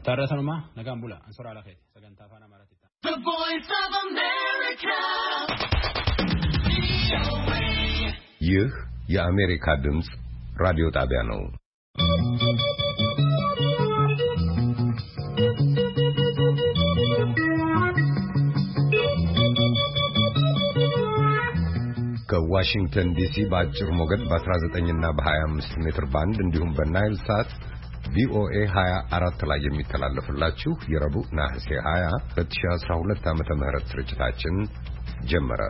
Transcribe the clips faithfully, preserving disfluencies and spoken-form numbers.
Tarasanuma Nagambula Ansora Lahe Saganta Fana Maratita. The Voice of America. ይህ የአሜሪካ ድምጽ ራዲዮ ጣቢያ ነው። ከዋሽንግተን ዲሲ በአጭር ሞገድ በ19 እና በ25 ሜትር ባንድ እንዲሁም በናይል ሳት ቪኦኤ ሃያ አራት ላይ የሚተላለፍላችሁ የረቡዕ ነሐሴ ሃያ ሁለት ሺህ አስራ ሁለት ዓመተ ምህረት ስርጭታችን ጀመረ።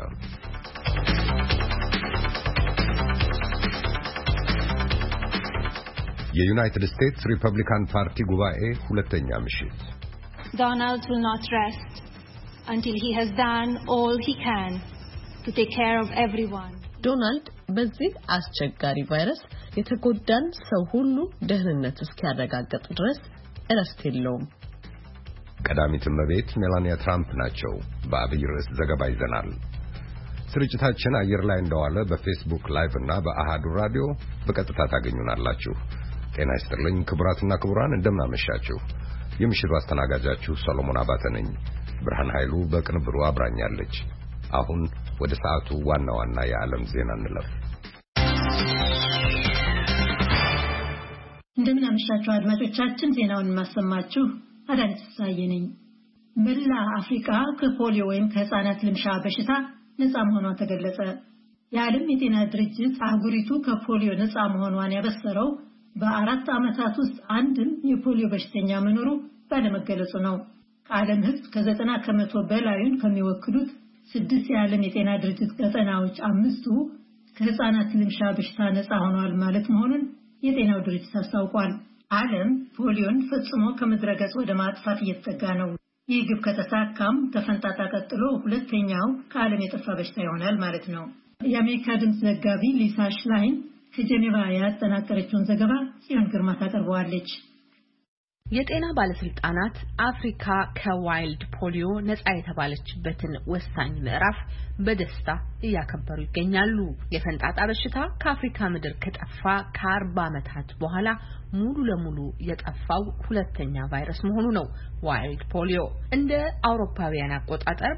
የዩናይትድ ስቴትስ ሪፐብሊካን ፓርቲ ጉባኤ ሁለተኛ ምሽት Donald will not rest until he has done all he can to take care of everyone. ዶናልድ በዚህ አስቸጋሪ ቫይረስ የተጎዳን ሰው ሁሉ ደህንነት እስኪያረጋግጥ ድረስ እረፍት የለውም። ቀዳሚት እመቤት ሜላኒያ ትራምፕ ናቸው። በአብይ ርዕስ ዘገባ ይዘናል። ስርጭታችን አየር ላይ እንደዋለ በፌስቡክ ላይቭ እና በአሃዱ ራዲዮ በቀጥታ ታገኙናላችሁ። ጤና ይስጥልኝ ክቡራትና ክቡራን፣ እንደምናመሻችሁ። የምሽቱ አስተናጋጃችሁ ሰሎሞን አባተ ነኝ። ብርሃን ኃይሉ በቅንብሩ አብራኛለች። አሁን ወደ ሰዓቱ ዋና ዋና የዓለም ዜና እንለፍ። እንደምናመሻችሁ አድማጮቻችን፣ ዜናውን ማሰማችሁ አዳነች ፍስሐዬ ነኝ። መላ አፍሪካ ከፖሊዮ ወይም ከህፃናት ልምሻ በሽታ ነፃ መሆኗ ተገለጸ። የዓለም የጤና ድርጅት አህጉሪቱ ከፖሊዮ ነፃ መሆኗን ያበሰረው በአራት ዓመታት ውስጥ አንድም የፖሊዮ በሽተኛ መኖሩ ባለመገለጹ ነው። ከዓለም ህዝብ ከዘጠና ከመቶ በላዩን ከሚወክሉት ስድስት የዓለም የጤና ድርጅት ቀጠናዎች አምስቱ ከህፃናት ልምሻ በሽታ ነፃ ሆኗል ማለት መሆኑን የጤናው ድርጅት አስታውቋል። ዓለም ፖሊዮን ፈጽሞ ከምድረገጽ ወደ ማጥፋት እየተጠጋ ነው። ይህ ግብ ከተሳካም ከፈንጣጣ ቀጥሎ ሁለተኛው ከዓለም የጠፋ በሽታ ይሆናል ማለት ነው። የአሜሪካ ድምፅ ዘጋቢ ሊሳ ሽላይን ከጄኔቫ ያጠናቀረችውን ዘገባ ጽዮን ግርማ ታቀርበዋለች። የጤና ባለስልጣናት አፍሪካ ከዋይልድ ፖሊዮ ነፃ የተባለችበትን ወሳኝ ምዕራፍ በደስታ እያከበሩ ይገኛሉ። የፈንጣጣ በሽታ ከአፍሪካ ምድር ከጠፋ ከአርባ ዓመታት በኋላ ሙሉ ለሙሉ የጠፋው ሁለተኛ ቫይረስ መሆኑ ነው። ዋይልድ ፖሊዮ እንደ አውሮፓውያን አቆጣጠር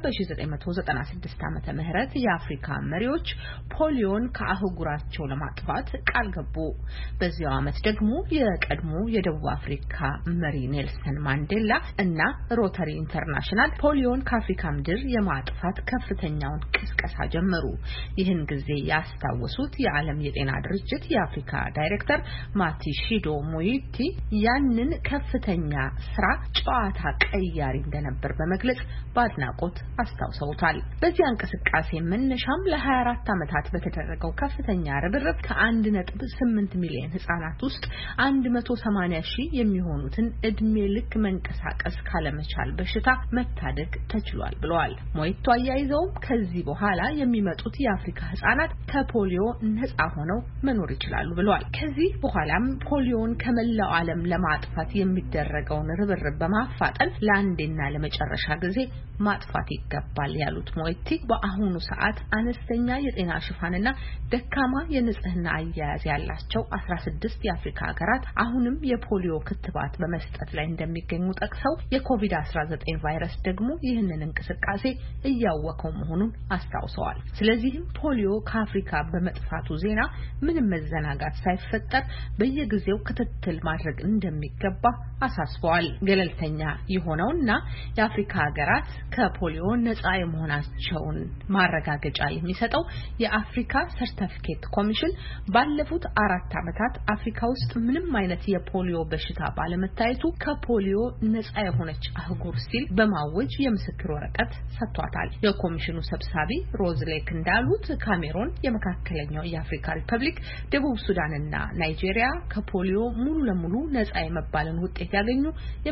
በ1996 ዓመተ ምህረት የአፍሪካ መሪዎች ፖሊዮን ከአህጉራቸው ለማጥፋት ቃል ገቡ። በዚያው ዓመት ደግሞ የቀድሞ የደቡብ አፍሪካ መሪ ኔልሰን ማንዴላ እና ሮተሪ ኢንተርናሽናል ፖሊዮን ከአፍሪካ ምድር የማጥፋት ከፍተኛውን ቅስቀሳ ጀመሩ። ይህን ጊዜ ያስታወሱት የዓለም የጤና ድርጅት የአፍሪካ ዳይሬክተር ማቲሺዶ ሞይቲ ያንን ከፍተኛ ስራ ጨዋታ ቀያሪ እንደነበር በመግለጽ በአድናቆት አስታውሰውታል። በዚህ እንቅስቃሴ መነሻም ለ24 ዓመታት በተደረገው ከፍተኛ ርብርብ ከአንድ ነጥብ ስምንት ሚሊዮን ህጻናት ውስጥ መቶ ሰማንያ ሺህ የሚሆኑትን እድሜ ልክ መንቀሳቀስ ካለመቻል በሽታ መታደግ ተችሏል ብለዋል። ሞይቶ አያይዘውም ከዚህ በኋላ የሚመጡት የአፍሪካ ህጻናት ከፖሊዮ ነፃ ሆነው መኖር ይችላሉ ብለዋል። ከዚህ በኋላም ፖሊዮን ከመላው ዓለም ለማጥፋት የሚደረገውን ርብርብ በማፋጠን ለአንዴና ለመጨረሻ ጊዜ ማጥፋት ይገባል ያሉት ሞይቲ በአሁኑ ሰዓት አነስተኛ የጤና ሽፋንና ደካማ የንጽህና አያያዝ ያላቸው አስራ ስድስት የአፍሪካ ሀገራት አሁንም የፖሊዮ ክትባት በመስጠት ላይ እንደሚገኙ ጠቅሰው የኮቪድ አስራ ዘጠኝ ቫይረስ ደግሞ ይህንን እንቅስቃሴ እያወከው መሆኑን አስታውሰዋል። ስለዚህም ፖሊዮ ከአፍሪካ በመጥፋቱ ዜና ምንም መዘናጋት ሳይፈጠር በየጊዜው ክትትል ማድረግ እንደሚገባ አሳስበዋል። ገለልተኛ የሆነውና የአፍሪካ ሀገራት ከፖሊዮ ነፃ የመሆናቸውን ማረጋገጫ የሚሰጠው የአፍሪካ ሰርቲፊኬት ኮሚሽን ባለፉት አራት ዓመታት አፍሪካ ውስጥ ምንም አይነት የፖሊዮ በሽታ ባለመታየቱ ከፖሊዮ ነፃ የሆነች አህጉር ሲል በማወጅ የምስክር ወረቀት ሰጥቷታል። የኮሚሽኑ ሰብሳቢ ሮዝሌክ እንዳሉት ካሜሩን፣ የመካከለኛው የአፍሪካ ሪፐብሊክ፣ ደቡብ ሱዳንና ናይጄሪያ ከፖሊዮ ሙሉ ለሙሉ ነፃ የመባልን ውጤት ያገኙ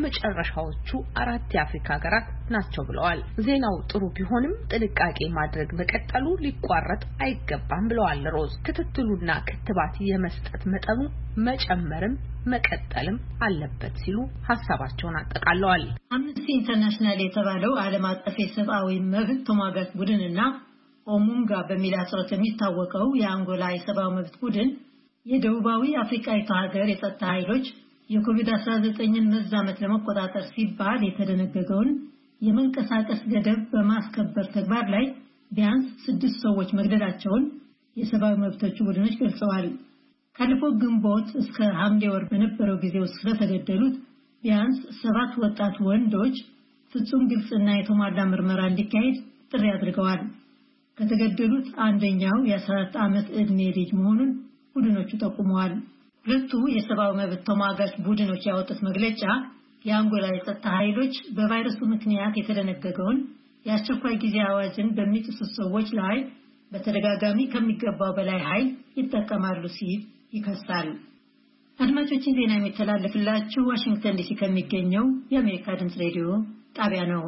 የመጨረሻዎቹ አራት የአፍሪካ ሀገራት ናቸው ብለዋል። ዜናው ጥሩ ቢሆንም ጥንቃቄ ማድረግ መቀጠሉ ሊቋረጥ አይገባም ብለዋል ሮዝ። ክትትሉና ክትባት የመስጠት መጠኑ መጨመርም መቀጠልም አለበት ሲሉ ሐሳባቸውን አጠቃለዋል። አምነስቲ ኢንተርናሽናል የተባለው ዓለም አቀፍ የሰብአዊ መብት ተሟጋች ቡድንና ኦሙንጋ በሚል አጽሮት የሚታወቀው የአንጎላ የሰብአዊ መብት ቡድን የደቡባዊ አፍሪካዊቱ ሀገር የጸጥታ ኃይሎች የኮቪድ አስራ ዘጠኝን መዛመት ለመቆጣጠር ሲባል የተደነገገውን የመንቀሳቀስ ገደብ በማስከበር ተግባር ላይ ቢያንስ ስድስት ሰዎች መግደላቸውን የሰብአዊ መብቶች ቡድኖች ገልጸዋል። ካለፈው ግንቦት እስከ ሐምሌ ወር በነበረው ጊዜ ውስጥ ስለተገደሉት ቢያንስ ሰባት ወጣት ወንዶች ፍጹም ግልጽና የተሟላ ምርመራ እንዲካሄድ ጥሪ አድርገዋል። ከተገደሉት አንደኛው የአስራ አራት ዓመት ዕድሜ ልጅ መሆኑን ቡድኖቹ ጠቁመዋል። ሁለቱ የሰብአዊ መብት ተሟጋች ቡድኖች ያወጡት መግለጫ የአንጎላ የጸጥታ ኃይሎች በቫይረሱ ምክንያት የተደነገገውን የአስቸኳይ ጊዜ አዋጅን በሚጥሱ ሰዎች ላይ በተደጋጋሚ ከሚገባው በላይ ኃይል ይጠቀማሉ ሲል ይከሳል። አድማጮችን ዜና የሚተላለፍላችሁ ዋሽንግተን ዲሲ ከሚገኘው የአሜሪካ ድምፅ ሬዲዮ ጣቢያ ነው።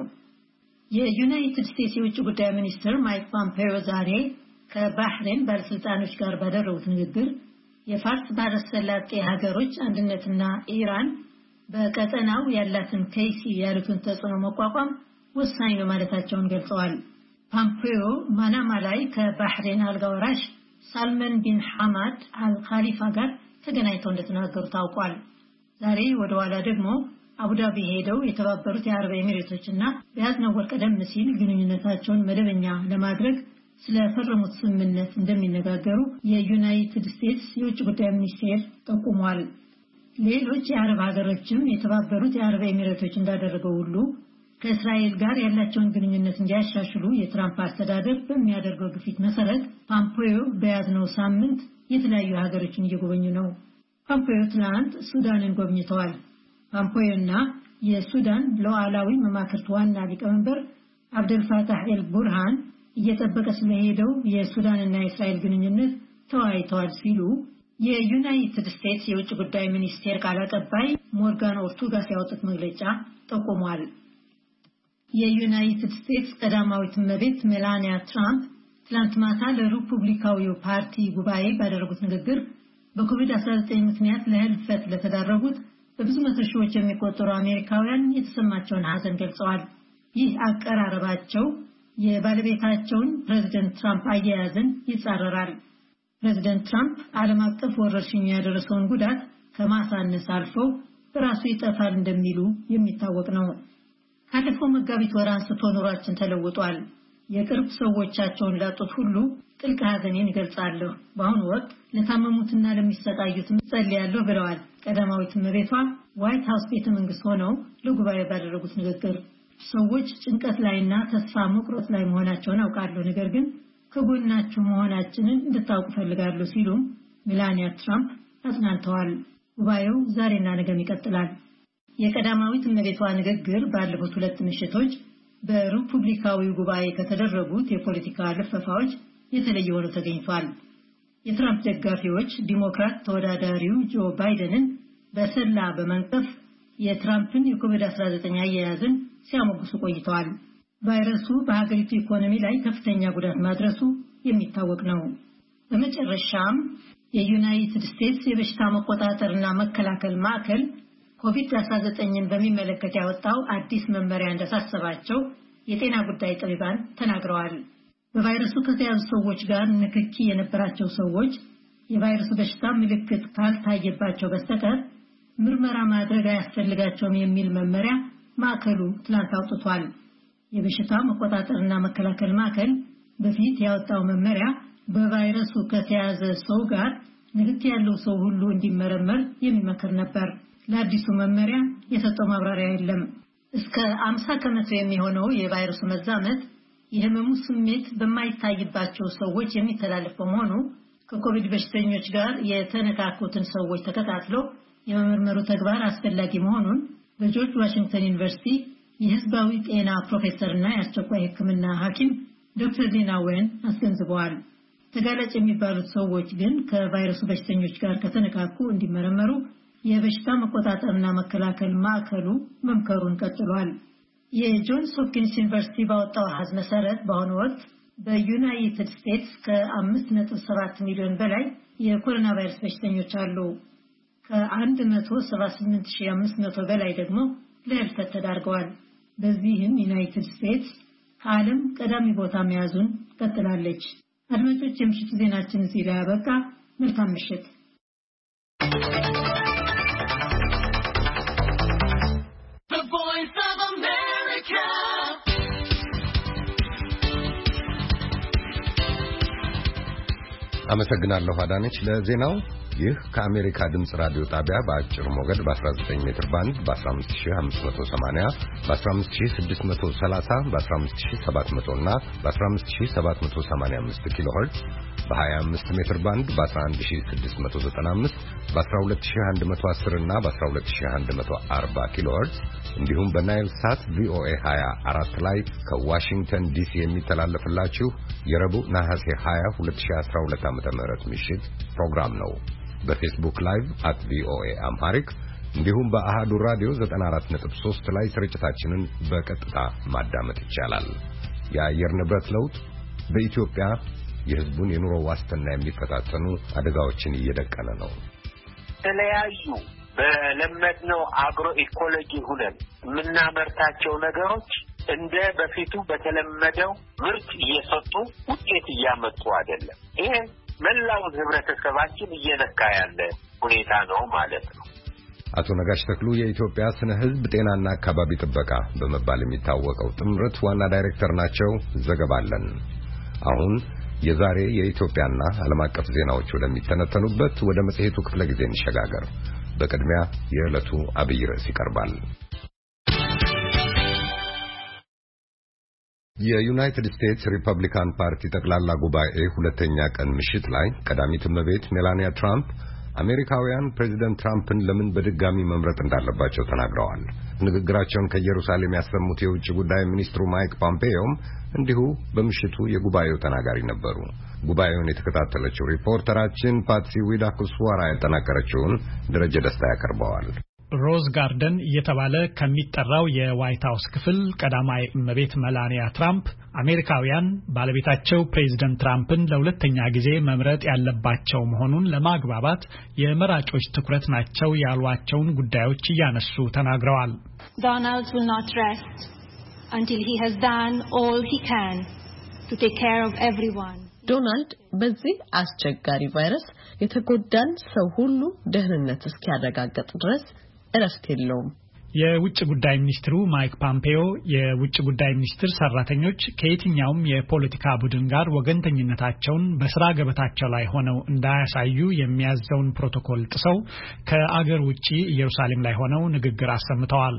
የዩናይትድ ስቴትስ የውጭ ጉዳይ ሚኒስትር ማይክ ፖምፔዮ ዛሬ ከባህሬን ባለስልጣኖች ጋር ባደረጉት ንግግር የፋርስ ባህረ ሰላጤ ሀገሮች አንድነትና ኢራን በቀጠናው ያላትን ከይሲ ያሉትን ተጽዕኖ መቋቋም ወሳኝ ነው ማለታቸውን ገልጸዋል። ፖምፔዮ ማናማ ላይ ከባህሬን አልጋ ወራሽ ሳልመን ቢን ሐማድ አልኻሊፋ ጋር ተገናኝተው እንደተናገሩ ታውቋል። ዛሬ ወደ ኋላ ደግሞ አቡዳቢ ሄደው የተባበሩት የአረብ ኤሚሬቶችና በያዝነው ወር ቀደም ሲል ግንኙነታቸውን መደበኛ ለማድረግ ስለፈረሙት ስምምነት እንደሚነጋገሩ የዩናይትድ ስቴትስ የውጭ ጉዳይ ሚኒስቴር ጠቁሟል። ሌሎች የአረብ ሀገሮችም የተባበሩት የአረብ ኤሚሬቶች እንዳደረገው ሁሉ ከእስራኤል ጋር ያላቸውን ግንኙነት እንዲያሻሽሉ የትራምፕ አስተዳደር በሚያደርገው ግፊት መሰረት ፖምፔዮ በያዝነው ሳምንት የተለያዩ ሀገሮችን እየጎበኙ ነው። ፖምፔዮ ትናንት ሱዳንን ጎብኝተዋል። ፖምፔዮና የሱዳን ሉዓላዊ መማክርት ዋና ሊቀመንበር አብደልፋታህ ኤል ቡርሃን እየጠበቀ ስለሄደው የሱዳንና የእስራኤል ግንኙነት ተወያይተዋል ሲሉ የዩናይትድ ስቴትስ የውጭ ጉዳይ ሚኒስቴር ቃል አቀባይ ሞርጋን ኦርቱጋስ ያወጡት መግለጫ ጠቁሟል። የዩናይትድ ስቴትስ ቀዳማዊት እመቤት ሜላኒያ ትራምፕ ትላንት ማታ ለሪፑብሊካዊው ፓርቲ ጉባኤ ባደረጉት ንግግር በኮቪድ አስራ ዘጠኝ ምክንያት ለህልፈት ለተዳረጉት በብዙ መቶ ሺዎች የሚቆጠሩ አሜሪካውያን የተሰማቸውን ሐዘን ገልጸዋል። ይህ አቀራረባቸው የባለቤታቸውን ፕሬዝዳንት ትራምፕ አያያዝን ይጻረራል። ፕሬዝዳንት ትራምፕ ዓለም አቀፍ ወረርሽኝ ያደረሰውን ጉዳት ከማሳነስ አልፈው በራሱ ይጠፋል እንደሚሉ የሚታወቅ ነው። ካለፈው መጋቢት ወር አንስቶ ኑሯችን ተለውጧል። የቅርብ ሰዎቻቸውን ላጡት ሁሉ ጥልቅ ሐዘኔን እገልጻለሁ። በአሁኑ ወቅት ለታመሙትና ለሚሰቃዩት ጸልያለሁ ብለዋል ቀዳማዊት እመቤቷ ዋይት ሃውስ ቤተ መንግስት ሆነው ለጉባኤ ባደረጉት ንግግር። ሰዎች ጭንቀት ላይና ተስፋ መቁረጥ ላይ መሆናቸውን አውቃለሁ፣ ነገር ግን ከጎናችሁ መሆናችንን እንድታውቁ ፈልጋለሁ ሲሉም ሜላኒያ ትራምፕ አጽናንተዋል። ጉባኤው ዛሬና ነገም ይቀጥላል። የቀዳማዊት እመቤቷ ንግግር ባለፉት ሁለት ምሽቶች በሪፑብሊካዊው ጉባኤ ከተደረጉት የፖለቲካ ልፈፋዎች የተለየ ሆኖ ተገኝቷል። የትራምፕ ደጋፊዎች ዲሞክራት ተወዳዳሪው ጆ ባይደንን በሰላ በመንቀፍ የትራምፕን የኮቪድ አስራ ዘጠኝ አያያዝን ሲያሞግሱ ቆይተዋል። ቫይረሱ በሀገሪቱ ኢኮኖሚ ላይ ከፍተኛ ጉዳት ማድረሱ የሚታወቅ ነው። በመጨረሻም የዩናይትድ ስቴትስ የበሽታ መቆጣጠርና መከላከል ማዕከል ኮቪድ አስራ ዘጠኝን በሚመለከት ያወጣው አዲስ መመሪያ እንዳሳሰባቸው የጤና ጉዳይ ጠቢባን ተናግረዋል። በቫይረሱ ከተያዙ ሰዎች ጋር ንክኪ የነበራቸው ሰዎች የቫይረሱ በሽታ ምልክት ካልታየባቸው በስተቀር ምርመራ ማድረግ አያስፈልጋቸውም የሚል መመሪያ ማዕከሉ ትላንት አውጥቷል። የበሽታ መቆጣጠርና መከላከል ማዕከል በፊት ያወጣው መመሪያ በቫይረሱ ከተያዘ ሰው ጋር ንክኪ ያለው ሰው ሁሉ እንዲመረመር የሚመክር ነበር። ለአዲሱ መመሪያ የሰጠው ማብራሪያ የለም። እስከ አምሳ ከመቶ የሚሆነው የቫይረሱ መዛመት የህመሙ ስሜት በማይታይባቸው ሰዎች የሚተላለፍ በመሆኑ ከኮቪድ በሽተኞች ጋር የተነካኩትን ሰዎች ተከታትለው የመመርመሩ ተግባር አስፈላጊ መሆኑን በጆርጅ ዋሽንግተን ዩኒቨርሲቲ የህዝባዊ ጤና ፕሮፌሰርና የአስቸኳይ ሕክምና ሐኪም ዶክተር ዲና ዌን አስገንዝበዋል። ተጋላጭ የሚባሉት ሰዎች ግን ከቫይረሱ በሽተኞች ጋር ከተነካኩ እንዲመረመሩ የበሽታ መቆጣጠርና መከላከል ማዕከሉ መምከሩን ቀጥሏል። የጆንስ ሆፕኪንስ ዩኒቨርሲቲ ባወጣው አሃዝ መሰረት በአሁኑ ወቅት በዩናይትድ ስቴትስ ከአምስት ነጥብ ሰባት ሚሊዮን በላይ የኮሮና ቫይረስ በሽተኞች አሉ። ከአንድ መቶ ሰባ ስምንት ሺህ አምስት መቶ በላይ ደግሞ ለህልፈት ተዳርገዋል። በዚህም ዩናይትድ ስቴትስ ከዓለም ቀዳሚ ቦታ መያዙን ቀጥላለች። አድማጮች፣ የምሽቱ ዜናችን እዚህ ላይ ያበቃ። መልካም ምሽት። አመሰግናለሁ አዳነች ለዜናው። ይህ ከአሜሪካ ድምጽ ራዲዮ ጣቢያ በአጭር ሞገድ በ19 ሜትር ባንድ በ15580 በ15630 በ15700 እና በ15785 ኪሎ ሄርትዝ በ25 ሜትር ባንድ በ11695 በ12110 እና በ12140 ኪሎ ሄርትዝ እንዲሁም በናይል ሳት ቪኦኤ ሃያ አራት ላይ ከዋሽንግተን ዲሲ የሚተላለፍላችሁ የረቡዕ ነሐሴ ሃያ ሁለት ሺህ አስራ ሁለት ዓመተ ምህረት ምሽት ፕሮግራም ነው። በፌስቡክ ላይቭ አት ቪኦኤ አምሃሪክ እንዲሁም በአሃዱ ራዲዮ ዘጠና አራት ነጥብ ሶስት ላይ ስርጭታችንን በቀጥታ ማዳመጥ ይቻላል። የአየር ንብረት ለውጥ በኢትዮጵያ የሕዝቡን የኑሮ ዋስትና የሚፈታተኑ አደጋዎችን እየደቀነ ነው። ተለያዩ በለመድነው አግሮ ኢኮሎጂ ሁነን የምናመርታቸው ነገሮች እንደ በፊቱ በተለመደው ምርት እየሰጡ ውጤት እያመጡ አይደለም። ይሄ መላው ህብረተሰባችን እየነካ ያለ ሁኔታ ነው ማለት ነው። አቶ ነጋሽ ተክሉ የኢትዮጵያ ስነ ህዝብ ጤናና አካባቢ ጥበቃ በመባል የሚታወቀው ጥምረት ዋና ዳይሬክተር ናቸው። ዘገባለን። አሁን የዛሬ የኢትዮጵያና ዓለም አቀፍ ዜናዎች ወደሚተነተኑበት ወደ መጽሔቱ ክፍለ ጊዜ እንሸጋገር። በቅድሚያ የዕለቱ አብይ ርዕስ ይቀርባል። የዩናይትድ ስቴትስ ሪፐብሊካን ፓርቲ ጠቅላላ ጉባኤ ሁለተኛ ቀን ምሽት ላይ ቀዳሚት እመቤት ሜላኒያ ትራምፕ አሜሪካውያን ፕሬዚደንት ትራምፕን ለምን በድጋሚ መምረጥ እንዳለባቸው ተናግረዋል። ንግግራቸውን ከኢየሩሳሌም ያሰሙት የውጭ ጉዳይ ሚኒስትሩ ማይክ ፖምፔዮም እንዲሁ በምሽቱ የጉባኤው ተናጋሪ ነበሩ። ጉባኤውን የተከታተለችው ሪፖርተራችን ፓትሲ ዊዳኩስዋራ ያጠናቀረችውን ደረጀ ደስታ ያቀርበዋል። ሮዝ ጋርደን እየተባለ ከሚጠራው የዋይት ሃውስ ክፍል ቀዳማይ እመቤት ሜላኒያ ትራምፕ አሜሪካውያን ባለቤታቸው ፕሬዝዳንት ትራምፕን ለሁለተኛ ጊዜ መምረጥ ያለባቸው መሆኑን ለማግባባት የመራጮች ትኩረት ናቸው ያሏቸውን ጉዳዮች እያነሱ ተናግረዋል። Donald will not rest until he has done all he can to take care of everyone. ዶናልድ በዚህ አስቸጋሪ ቫይረስ የተጎዳን ሰው ሁሉ ደህንነት እስኪያረጋግጥ ድረስ እረፍት የለውም። የውጭ ጉዳይ ሚኒስትሩ ማይክ ፖምፔዮ የውጭ ጉዳይ ሚኒስትር ሰራተኞች ከየትኛውም የፖለቲካ ቡድን ጋር ወገንተኝነታቸውን በስራ ገበታቸው ላይ ሆነው እንዳያሳዩ የሚያዘውን ፕሮቶኮል ጥሰው ከአገር ውጪ ኢየሩሳሌም ላይ ሆነው ንግግር አሰምተዋል።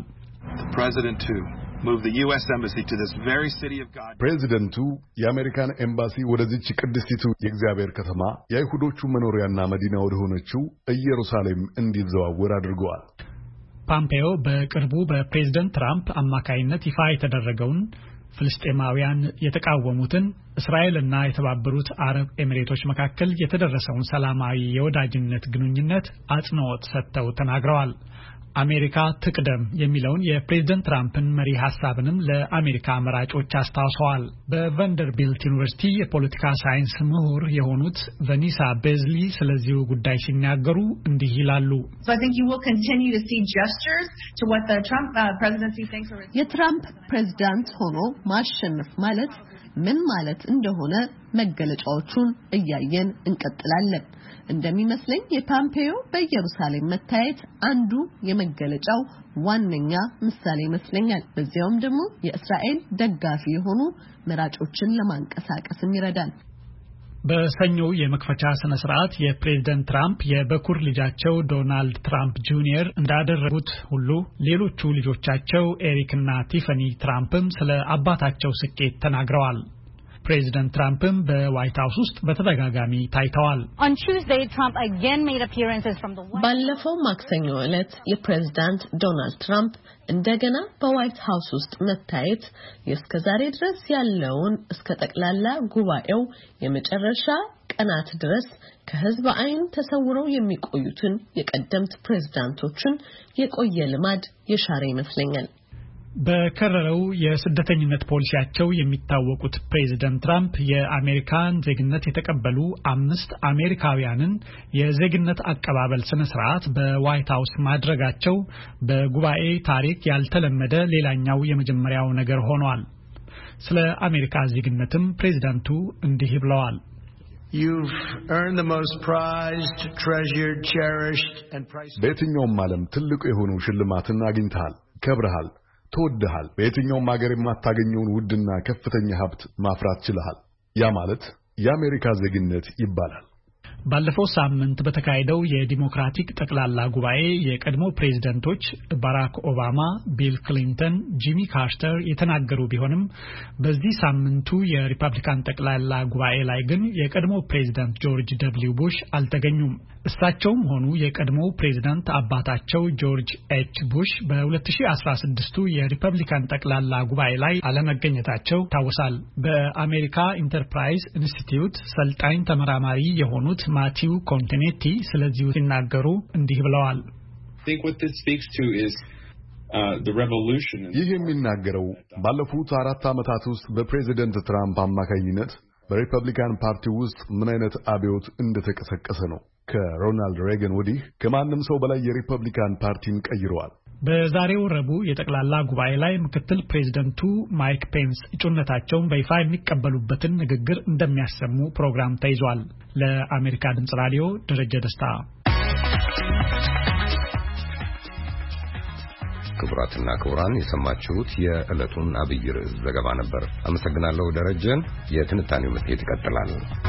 ፕሬዚደንቱ የአሜሪካን ኤምባሲ ወደዚች ቅድስቲቱ የእግዚአብሔር ከተማ የአይሁዶቹ መኖሪያና መዲና ወደ ሆነችው ኢየሩሳሌም እንዲዘዋወር አድርገዋል። ፖምፔዮ በቅርቡ በፕሬዝዳንት ትራምፕ አማካይነት ይፋ የተደረገውን ፍልስጤማውያን የተቃወሙትን እስራኤልና የተባበሩት አረብ ኤሚሬቶች መካከል የተደረሰውን ሰላማዊ የወዳጅነት ግንኙነት አጽንኦት ሰጥተው ተናግረዋል። አሜሪካ ትቅደም የሚለውን የፕሬዝዳንት ትራምፕን መሪ ሐሳብንም ለአሜሪካ መራጮች አስታውሰዋል። በቫንደርቢልት ዩኒቨርሲቲ የፖለቲካ ሳይንስ ምሁር የሆኑት ቫኒሳ ቤዝሊ ስለዚሁ ጉዳይ ሲናገሩ እንዲህ ይላሉ። የትራምፕ ፕሬዝዳንት ሆኖ ማሸነፍ ማለት ምን ማለት እንደሆነ መገለጫዎቹን እያየን እንቀጥላለን። እንደሚመስለኝ የፖምፔዮ በኢየሩሳሌም መታየት አንዱ የመገለጫው ዋነኛ ምሳሌ ይመስለኛል። በዚያውም ደግሞ የእስራኤል ደጋፊ የሆኑ መራጮችን ለማንቀሳቀስም ይረዳል። በሰኞው የመክፈቻ ስነ ስርዓት የፕሬዝዳንት ትራምፕ የበኩር ልጃቸው ዶናልድ ትራምፕ ጁኒየር እንዳደረጉት ሁሉ ሌሎቹ ልጆቻቸው ኤሪክ እና ቲፋኒ ትራምፕም ስለ አባታቸው ስኬት ተናግረዋል። ፕሬዝዳንት ትራምፕም በዋይት ሃውስ ውስጥ በተደጋጋሚ ታይተዋል። ባለፈው ማክሰኞ ዕለት የፕሬዝዳንት ዶናልድ ትራምፕ እንደገና በዋይት ሃውስ ውስጥ መታየት የእስከዛሬ ድረስ ያለውን እስከ ጠቅላላ ጉባኤው የመጨረሻ ቀናት ድረስ ከህዝብ አይን ተሰውረው የሚቆዩትን የቀደምት ፕሬዝዳንቶችን የቆየ ልማድ የሻረ ይመስለኛል። በከረረው የስደተኝነት ፖሊሲያቸው የሚታወቁት ፕሬዝዳንት ትራምፕ የአሜሪካን ዜግነት የተቀበሉ አምስት አሜሪካውያንን የዜግነት አቀባበል ስነ ስርዓት በዋይት ሃውስ ማድረጋቸው በጉባኤ ታሪክ ያልተለመደ ሌላኛው የመጀመሪያው ነገር ሆኗል። ስለ አሜሪካ ዜግነትም ፕሬዝዳንቱ እንዲህ ብለዋል። You've earned the most prized, treasured, cherished and priceless. በየትኛውም ዓለም ትልቁ የሆነው ሽልማትን አግኝተሃል፣ ከብረሃል፣ ተወደሃል። በየትኛውም ሀገር የማታገኘውን ውድና ከፍተኛ ሀብት ማፍራት ችለሃል። ያ ማለት የአሜሪካ ዜግነት ይባላል። ባለፈው ሳምንት በተካሄደው የዲሞክራቲክ ጠቅላላ ጉባኤ የቀድሞ ፕሬዝዳንቶች ባራክ ኦባማ፣ ቢል ክሊንተን፣ ጂሚ ካርተር የተናገሩ ቢሆንም በዚህ ሳምንቱ የሪፐብሊካን ጠቅላላ ጉባኤ ላይ ግን የቀድሞ ፕሬዝዳንት ጆርጅ ደብሊው ቡሽ አልተገኙም። እሳቸውም ሆኑ የቀድሞ ፕሬዝዳንት አባታቸው ጆርጅ ኤች ቡሽ በ2016ቱ የሪፐብሊካን ጠቅላላ ጉባኤ ላይ አለመገኘታቸው ታወሳል። በአሜሪካ ኢንተርፕራይዝ ኢንስቲትዩት ሰልጣኝ ተመራማሪ የሆኑት ማቲው ኮንቴኔቲ ስለዚህ ሲናገሩ እንዲህ ብለዋል። ይህ የሚናገረው ባለፉት አራት ዓመታት ውስጥ በፕሬዚደንት ትራምፕ አማካኝነት በሪፐብሊካን ፓርቲ ውስጥ ምን አይነት አብዮት እንደተቀሰቀሰ ነው። ከሮናልድ ሬገን ወዲህ ከማንም ሰው በላይ የሪፐብሊካን ፓርቲን ቀይረዋል። በዛሬው ረቡዕ የጠቅላላ ጉባኤ ላይ ምክትል ፕሬዝዳንቱ ማይክ ፔንስ እጩነታቸውን በይፋ የሚቀበሉበትን ንግግር እንደሚያሰሙ ፕሮግራም ተይዟል። ለአሜሪካ ድምጽ ራዲዮ ደረጀ ደስታ። ክቡራትና ክቡራን የሰማችሁት የዕለቱን አብይ ርዕስ ዘገባ ነበር። አመሰግናለሁ ደረጀን። የትንታኔው መጽሔት ይቀጥላል።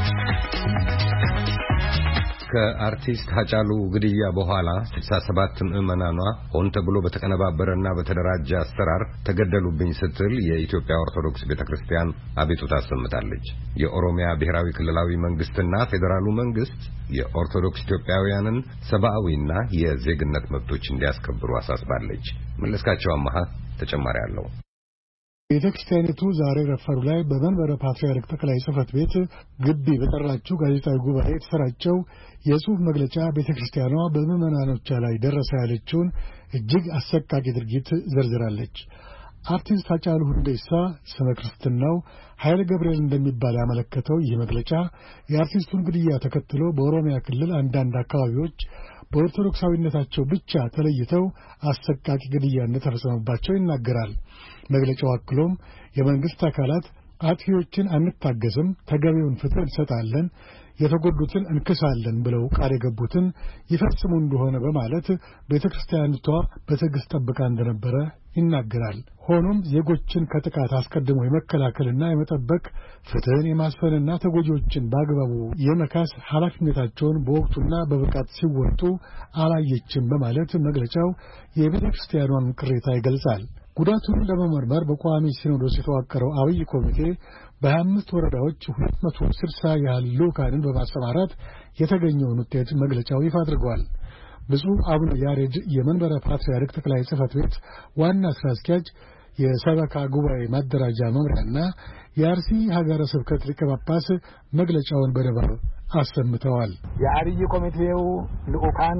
ከአርቲስት ሃጫሉ ግድያ በኋላ ስልሳ ሰባት ምዕመናኗ ሆን ተብሎ በተቀነባበረና በተደራጀ አሰራር ተገደሉብኝ ስትል የኢትዮጵያ ኦርቶዶክስ ቤተክርስቲያን አቤቱታ አሰምታለች። የኦሮሚያ ብሔራዊ ክልላዊ መንግስትና ፌዴራሉ መንግስት የኦርቶዶክስ ኢትዮጵያውያንን ሰብአዊና የዜግነት መብቶች እንዲያስከብሩ አሳስባለች። መለስካቸው አማሃ ተጨማሪ አለው። ቤተክርስቲያኒቱ ዛሬ ረፋዱ ላይ በመንበረ ፓትርያርክ ጠቅላይ ጽሕፈት ቤት ግቢ በጠራችው ጋዜጣዊ ጉባኤ የተሰራጨው የጽሑፍ መግለጫ ቤተክርስቲያኗ በምዕመናኖቿ ላይ ደረሰ ያለችውን እጅግ አሰቃቂ ድርጊት ዘርዝራለች። አርቲስት ሃጫሉ ሁንዴሳ ስመ ክርስትናው ኃይለ ገብርኤል እንደሚባል ያመለከተው ይህ መግለጫ የአርቲስቱን ግድያ ተከትሎ በኦሮሚያ ክልል አንዳንድ አካባቢዎች በኦርቶዶክሳዊነታቸው ብቻ ተለይተው አሰቃቂ ግድያ እንደተፈጸመባቸው ይናገራል። መግለጫው አክሎም የመንግስት አካላት አጥፊዎችን አንታገስም፣ ተገቢውን ፍትህ እንሰጣለን፣ የተጎዱትን እንክሳለን ብለው ቃል የገቡትን ይፈጽሙ እንደሆነ በማለት ቤተክርስቲያኒቷ በትዕግስት ጠብቃ እንደነበረ ይናገራል። ሆኖም ዜጎችን ከጥቃት አስቀድሞ የመከላከልና የመጠበቅ ፍትህን የማስፈንና ተጎጂዎችን በአግባቡ የመካስ ኃላፊነታቸውን በወቅቱና በብቃት ሲወጡ አላየችም በማለት መግለጫው የቤተክርስቲያኗን ቅሬታ ይገልጻል። ጉዳቱን ለመመርመር በቋሚ ሲኖዶስ የተዋቀረው አብይ ኮሚቴ በሀያ አምስት ወረዳዎች ሁለት መቶ ስልሳ ያህል ልዑካንን በማሰማራት የተገኘውን ውጤት መግለጫው ይፋ አድርጓል። ብፁዕ አቡነ ያሬድ የመንበረ ፓትርያርክ ጠቅላይ ጽሕፈት ቤት ዋና ስራ አስኪያጅ የሰበካ ጉባኤ ማደራጃ መምሪያና የአርሲ ሀገረ ስብከት ሊቀ ጳጳስ መግለጫውን በንባብ አሰምተዋል። የአብይ ኮሚቴው ልዑካን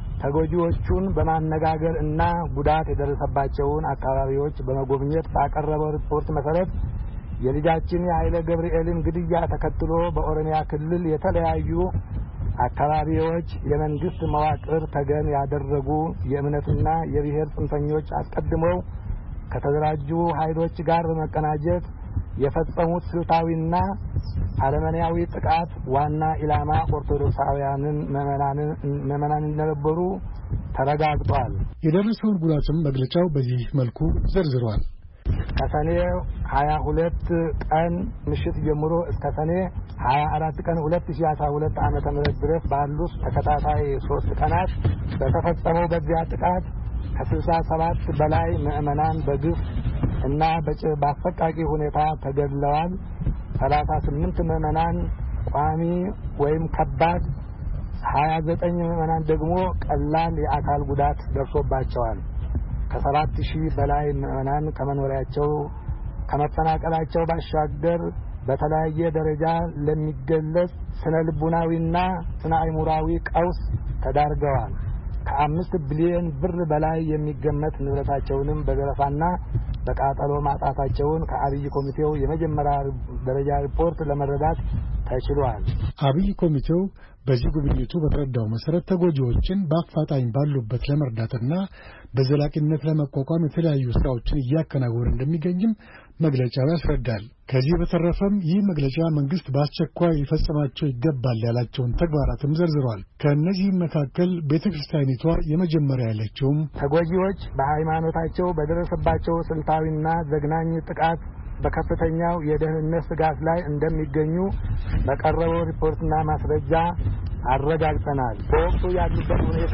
ተጎጂዎቹን በማነጋገር እና ጉዳት የደረሰባቸውን አካባቢዎች በመጎብኘት ባቀረበው ሪፖርት መሰረት የልጃችን የኃይለ ገብርኤልን ግድያ ተከትሎ በኦሮሚያ ክልል የተለያዩ አካባቢዎች የመንግስት መዋቅር ተገን ያደረጉ የእምነትና የብሔር ጽንፈኞች አስቀድመው ከተደራጁ ኃይሎች ጋር በመቀናጀት የፈጸሙት ስልታዊና አረመኔያዊ ጥቃት ዋና ኢላማ ኦርቶዶክሳውያንን ምዕመናን እንደነበሩ ተረጋግጧል። የደረሰውን ጉዳትም መግለጫው በዚህ መልኩ ዘርዝሯል። ከሰኔ ሀያ ሁለት ቀን ምሽት ጀምሮ እስከ ሰኔ ሀያ አራት ቀን ሁለት ሺህ አስራ ሁለት ዓመተ ምህረት ድረስ ባሉት ተከታታይ ሶስት ቀናት በተፈጸመው በዚያ ጥቃት ከስልሳ ሰባት በላይ ምዕመናን በግፍ እና በአሰቃቂ ሁኔታ ተገድለዋል። ሰላሳ ስምንት ምዕመናን ቋሚ ወይም ከባድ፣ ሀያ ዘጠኝ ምዕመናን ደግሞ ቀላል የአካል ጉዳት ደርሶባቸዋል። ከሰባት ሺህ በላይ ምዕመናን ከመኖሪያቸው ከመፈናቀላቸው ባሻገር በተለያየ ደረጃ ለሚገለጽ ስነ ልቡናዊና ስነ አእምሮአዊ ቀውስ ተዳርገዋል። ከአምስት ቢሊዮን ብር በላይ የሚገመት ንብረታቸውንም በዘረፋና በቃጠሎ ማጣታቸውን ከአብይ ኮሚቴው የመጀመሪያ ደረጃ ሪፖርት ለመረዳት ተችሏል። አብይ ኮሚቴው በዚህ ጉብኝቱ በተረዳው መሰረት ተጎጂዎችን በአፋጣኝ ባሉበት ለመርዳትና በዘላቂነት ለመቋቋም የተለያዩ ስራዎችን እያከናወነ እንደሚገኝም መግለጫው ያስረዳል። ከዚህ በተረፈም ይህ መግለጫ መንግስት በአስቸኳይ ሊፈጽማቸው ይገባል ያላቸውን ተግባራትም ዘርዝሯል። ከእነዚህም መካከል ቤተክርስቲያኒቷ የመጀመሪያ ያለችውም ተጎጂዎች በሃይማኖታቸው በደረሰባቸው ስልታዊና ዘግናኝ ጥቃት በከፍተኛው የደህንነት ስጋት ላይ እንደሚገኙ በቀረበው ሪፖርትና ማስረጃ አረጋግጠናል። በወቅቱ ያሉበት ሁኔታ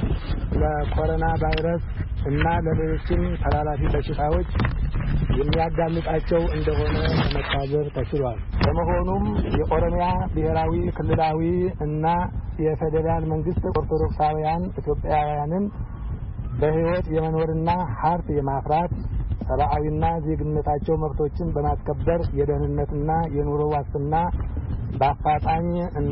ለኮሮና ቫይረስ እና ለሌሎችም ተላላፊ በሽታዎች የሚያጋልጣቸው እንደሆነ ለመታዘብ ተችሏል። በመሆኑም የኦሮሚያ ብሔራዊ ክልላዊ እና የፌዴራል መንግስት ኦርቶዶክሳውያን ኢትዮጵያውያንን በህይወት የመኖርና ሀብት የማፍራት ሰብአዊና ዜግነታቸው መብቶችን በማስከበር የደህንነትና የኑሮ ዋስትና በአፋጣኝ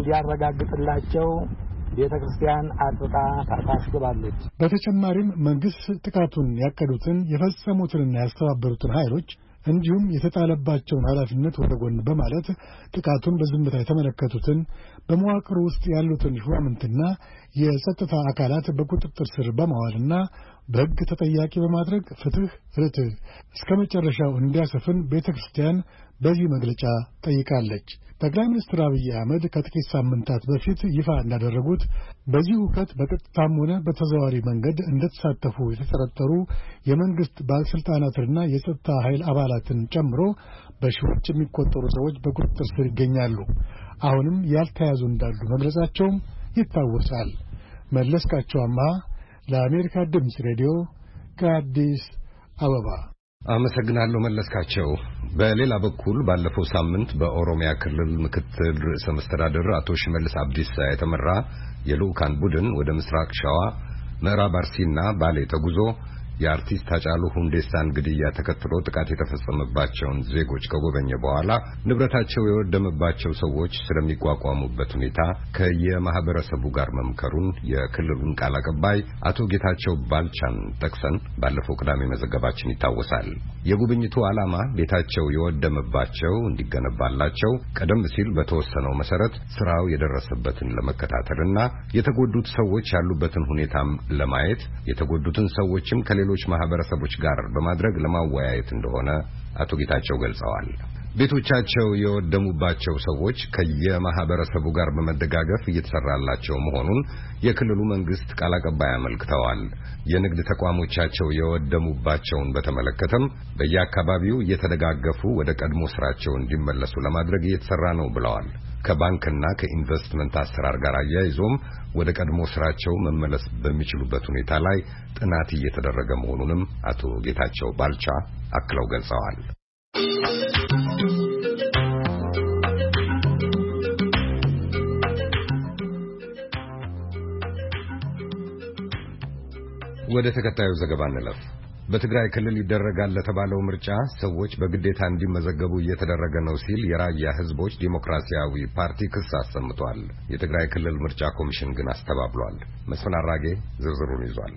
እንዲያረጋግጥላቸው ቤተክርስቲያን አጥብቃ ታሳስባለች። በተጨማሪም መንግስት ጥቃቱን ያቀዱትን የፈጸሙትንና ያስተባበሩትን ኃይሎች እንዲሁም የተጣለባቸውን ኃላፊነት ወደ ጎን በማለት ጥቃቱን በዝምታ የተመለከቱትን በመዋቅሩ ውስጥ ያሉትን ሹማምንትና የጸጥታ አካላት በቁጥጥር ስር በማዋልና በሕግ ተጠያቂ በማድረግ ፍትህ፣ ርትዕ እስከ መጨረሻው እንዲያሰፍን ቤተክርስቲያን በዚህ መግለጫ ጠይቃለች። ጠቅላይ ሚኒስትር አብይ አህመድ ከጥቂት ሳምንታት በፊት ይፋ እንዳደረጉት በዚህ ሁከት በቀጥታም ሆነ በተዘዋዋሪ መንገድ እንደተሳተፉ የተጠረጠሩ የመንግስት ባለስልጣናትና የጸጥታ ኃይል አባላትን ጨምሮ በሺዎች የሚቆጠሩ ሰዎች በቁጥጥር ስር ይገኛሉ። አሁንም ያልተያዙ እንዳሉ መግለጻቸውም ይታወሳል። መለስካቸው አምሃ ለአሜሪካ ድምፅ ሬዲዮ ከአዲስ አበባ አመሰግናለሁ መለስካቸው። በሌላ በኩል ባለፈው ሳምንት በኦሮሚያ ክልል ምክትል ርዕሰ መስተዳድር አቶ ሽመልስ አብዲሳ የተመራ የልኡካን ቡድን ወደ ምስራቅ ሸዋ፣ ምዕራብ አርሲና ባሌ ተጉዞ የአርቲስት ሃጫሉ ሁንዴሳን ግድያ ተከትሎ ጥቃት የተፈጸመባቸውን ዜጎች ከጎበኘ በኋላ ንብረታቸው የወደመባቸው ሰዎች ስለሚቋቋሙበት ሁኔታ ከየማህበረሰቡ ጋር መምከሩን የክልሉን ቃል አቀባይ አቶ ጌታቸው ባልቻን ጠቅሰን ባለፈው ቅዳሜ መዘገባችን ይታወሳል። የጉብኝቱ ዓላማ ቤታቸው የወደመባቸው እንዲገነባላቸው ቀደም ሲል በተወሰነው መሰረት ስራው የደረሰበትን ለመከታተልና የተጎዱት ሰዎች ያሉበትን ሁኔታም ለማየት የተጎዱትን ሰዎችም ከሌሎች ማህበረሰቦች ጋር በማድረግ ለማወያየት እንደሆነ አቶ ጌታቸው ገልጸዋል። ቤቶቻቸው የወደሙባቸው ሰዎች ከየማህበረሰቡ ጋር በመደጋገፍ እየተሰራላቸው መሆኑን የክልሉ መንግስት ቃል አቀባይ አመልክተዋል። የንግድ ተቋሞቻቸው የወደሙባቸውን በተመለከተም በየአካባቢው እየተደጋገፉ ወደ ቀድሞ ስራቸው እንዲመለሱ ለማድረግ እየተሰራ ነው ብለዋል። ከባንክና ከኢንቨስትመንት አሰራር ጋር አያይዞም ወደ ቀድሞ ስራቸው መመለስ በሚችሉበት ሁኔታ ላይ ጥናት እየተደረገ መሆኑንም አቶ ጌታቸው ባልቻ አክለው ገልጸዋል። ወደ ተከታዩ ዘገባ እንለፍ። በትግራይ ክልል ይደረጋል ለተባለው ምርጫ ሰዎች በግዴታ እንዲመዘገቡ እየተደረገ ነው ሲል የራያ ህዝቦች ዲሞክራሲያዊ ፓርቲ ክስ አሰምቷል። የትግራይ ክልል ምርጫ ኮሚሽን ግን አስተባብሏል። መስፍን አራጌ ዝርዝሩን ይዟል።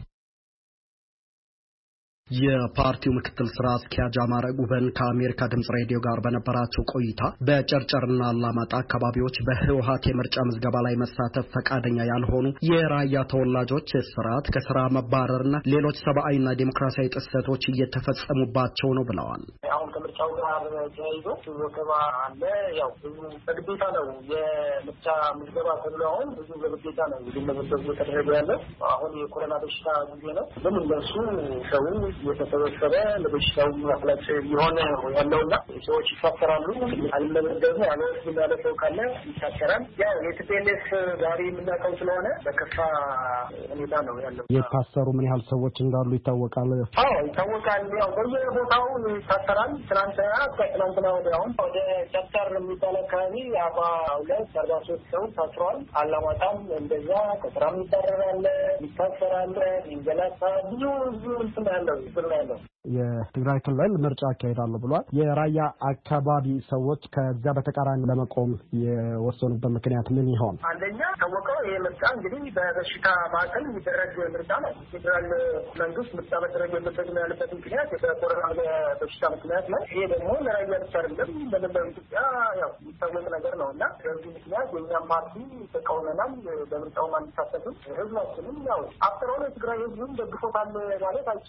የፓርቲው ምክትል ስራ አስኪያጅ አማረ ጉበን ከአሜሪካ ድምጽ ሬዲዮ ጋር በነበራቸው ቆይታ በጨርጨርና አላማጣ አካባቢዎች በህወሓት የምርጫ ምዝገባ ላይ መሳተፍ ፈቃደኛ ያልሆኑ የራያ ተወላጆች እስራት፣ ከስራ መባረርና ሌሎች ሰብአዊና ዲሞክራሲያዊ ጥሰቶች እየተፈጸሙባቸው ነው ብለዋል። አሁን ከምርጫው ጋር ተያይዞ ወከባ አለ። ያው ብዙ በግዴታ ነው የምርጫ ምዝገባ ተብሎ አሁን ብዙ በግዴታ ነው እንዲመዘገቡ ተደረገ ያለው። አሁን የኮሮና በሽታ ጊዜ ነው። ምን እንደሱ ሰው የተሰበሰበ ለበሽታው ማፍለጥ የሆነ ያለውና ሰዎች ይፈከራሉ። አልመዘገቡ አለወስድ ያለ ሰው ካለ ይታሰራል። ያው የቲፒኤልኤፍ ዛሬ የምናውቀው ስለሆነ በከፋ ሁኔታ ነው ያለው። የታሰሩ ምን ያህል ሰዎች እንዳሉ ይታወቃል? አዎ ይታወቃል። ያው በየቦታው ይታሰራል። ትናንትና ከትናንትና ወዲያውም ወደ ጨርጨር የሚባል አካባቢ አባ ሁለት አርባ ሶስት ሰው ታስረዋል። አላማጣም እንደዛ ከስራም ይባረራል፣ ይታሰራል፣ ይንገላታል። ብዙ ብዙ እንትን ያለው ያለው የትግራይ ክልል ምርጫ አካሄዳለሁ ብሏል። የራያ አካባቢ ሰዎች ከዛ በተቃራኒ ለመቆም የወሰኑበት ምክንያት ምን ይሆን? አንደኛ ታወቀው ይሄ ምርጫ እንግዲህ በበሽታ ማዕከል የሚደረግ ምርጫ ነው። ፌዴራል መንግስት ምርጫ መደረግ የለበትም ነው ያለበት ምክንያት በኮሮና በሽታ ምክንያት ነው። ይሄ ደግሞ ለራያ ብቻ አይደለም፣ በመላው ኢትዮጵያ ያው የሚታወቅ ነገር ነው እና በዚህ ምክንያት የእኛም ፓርቲ ተቃውመናል። በምርጫው አንሳተፍም። ህዝባችንም ያው አፍተሮን የትግራይ ህዝብም ደግፎታል ማለት አይቻልም።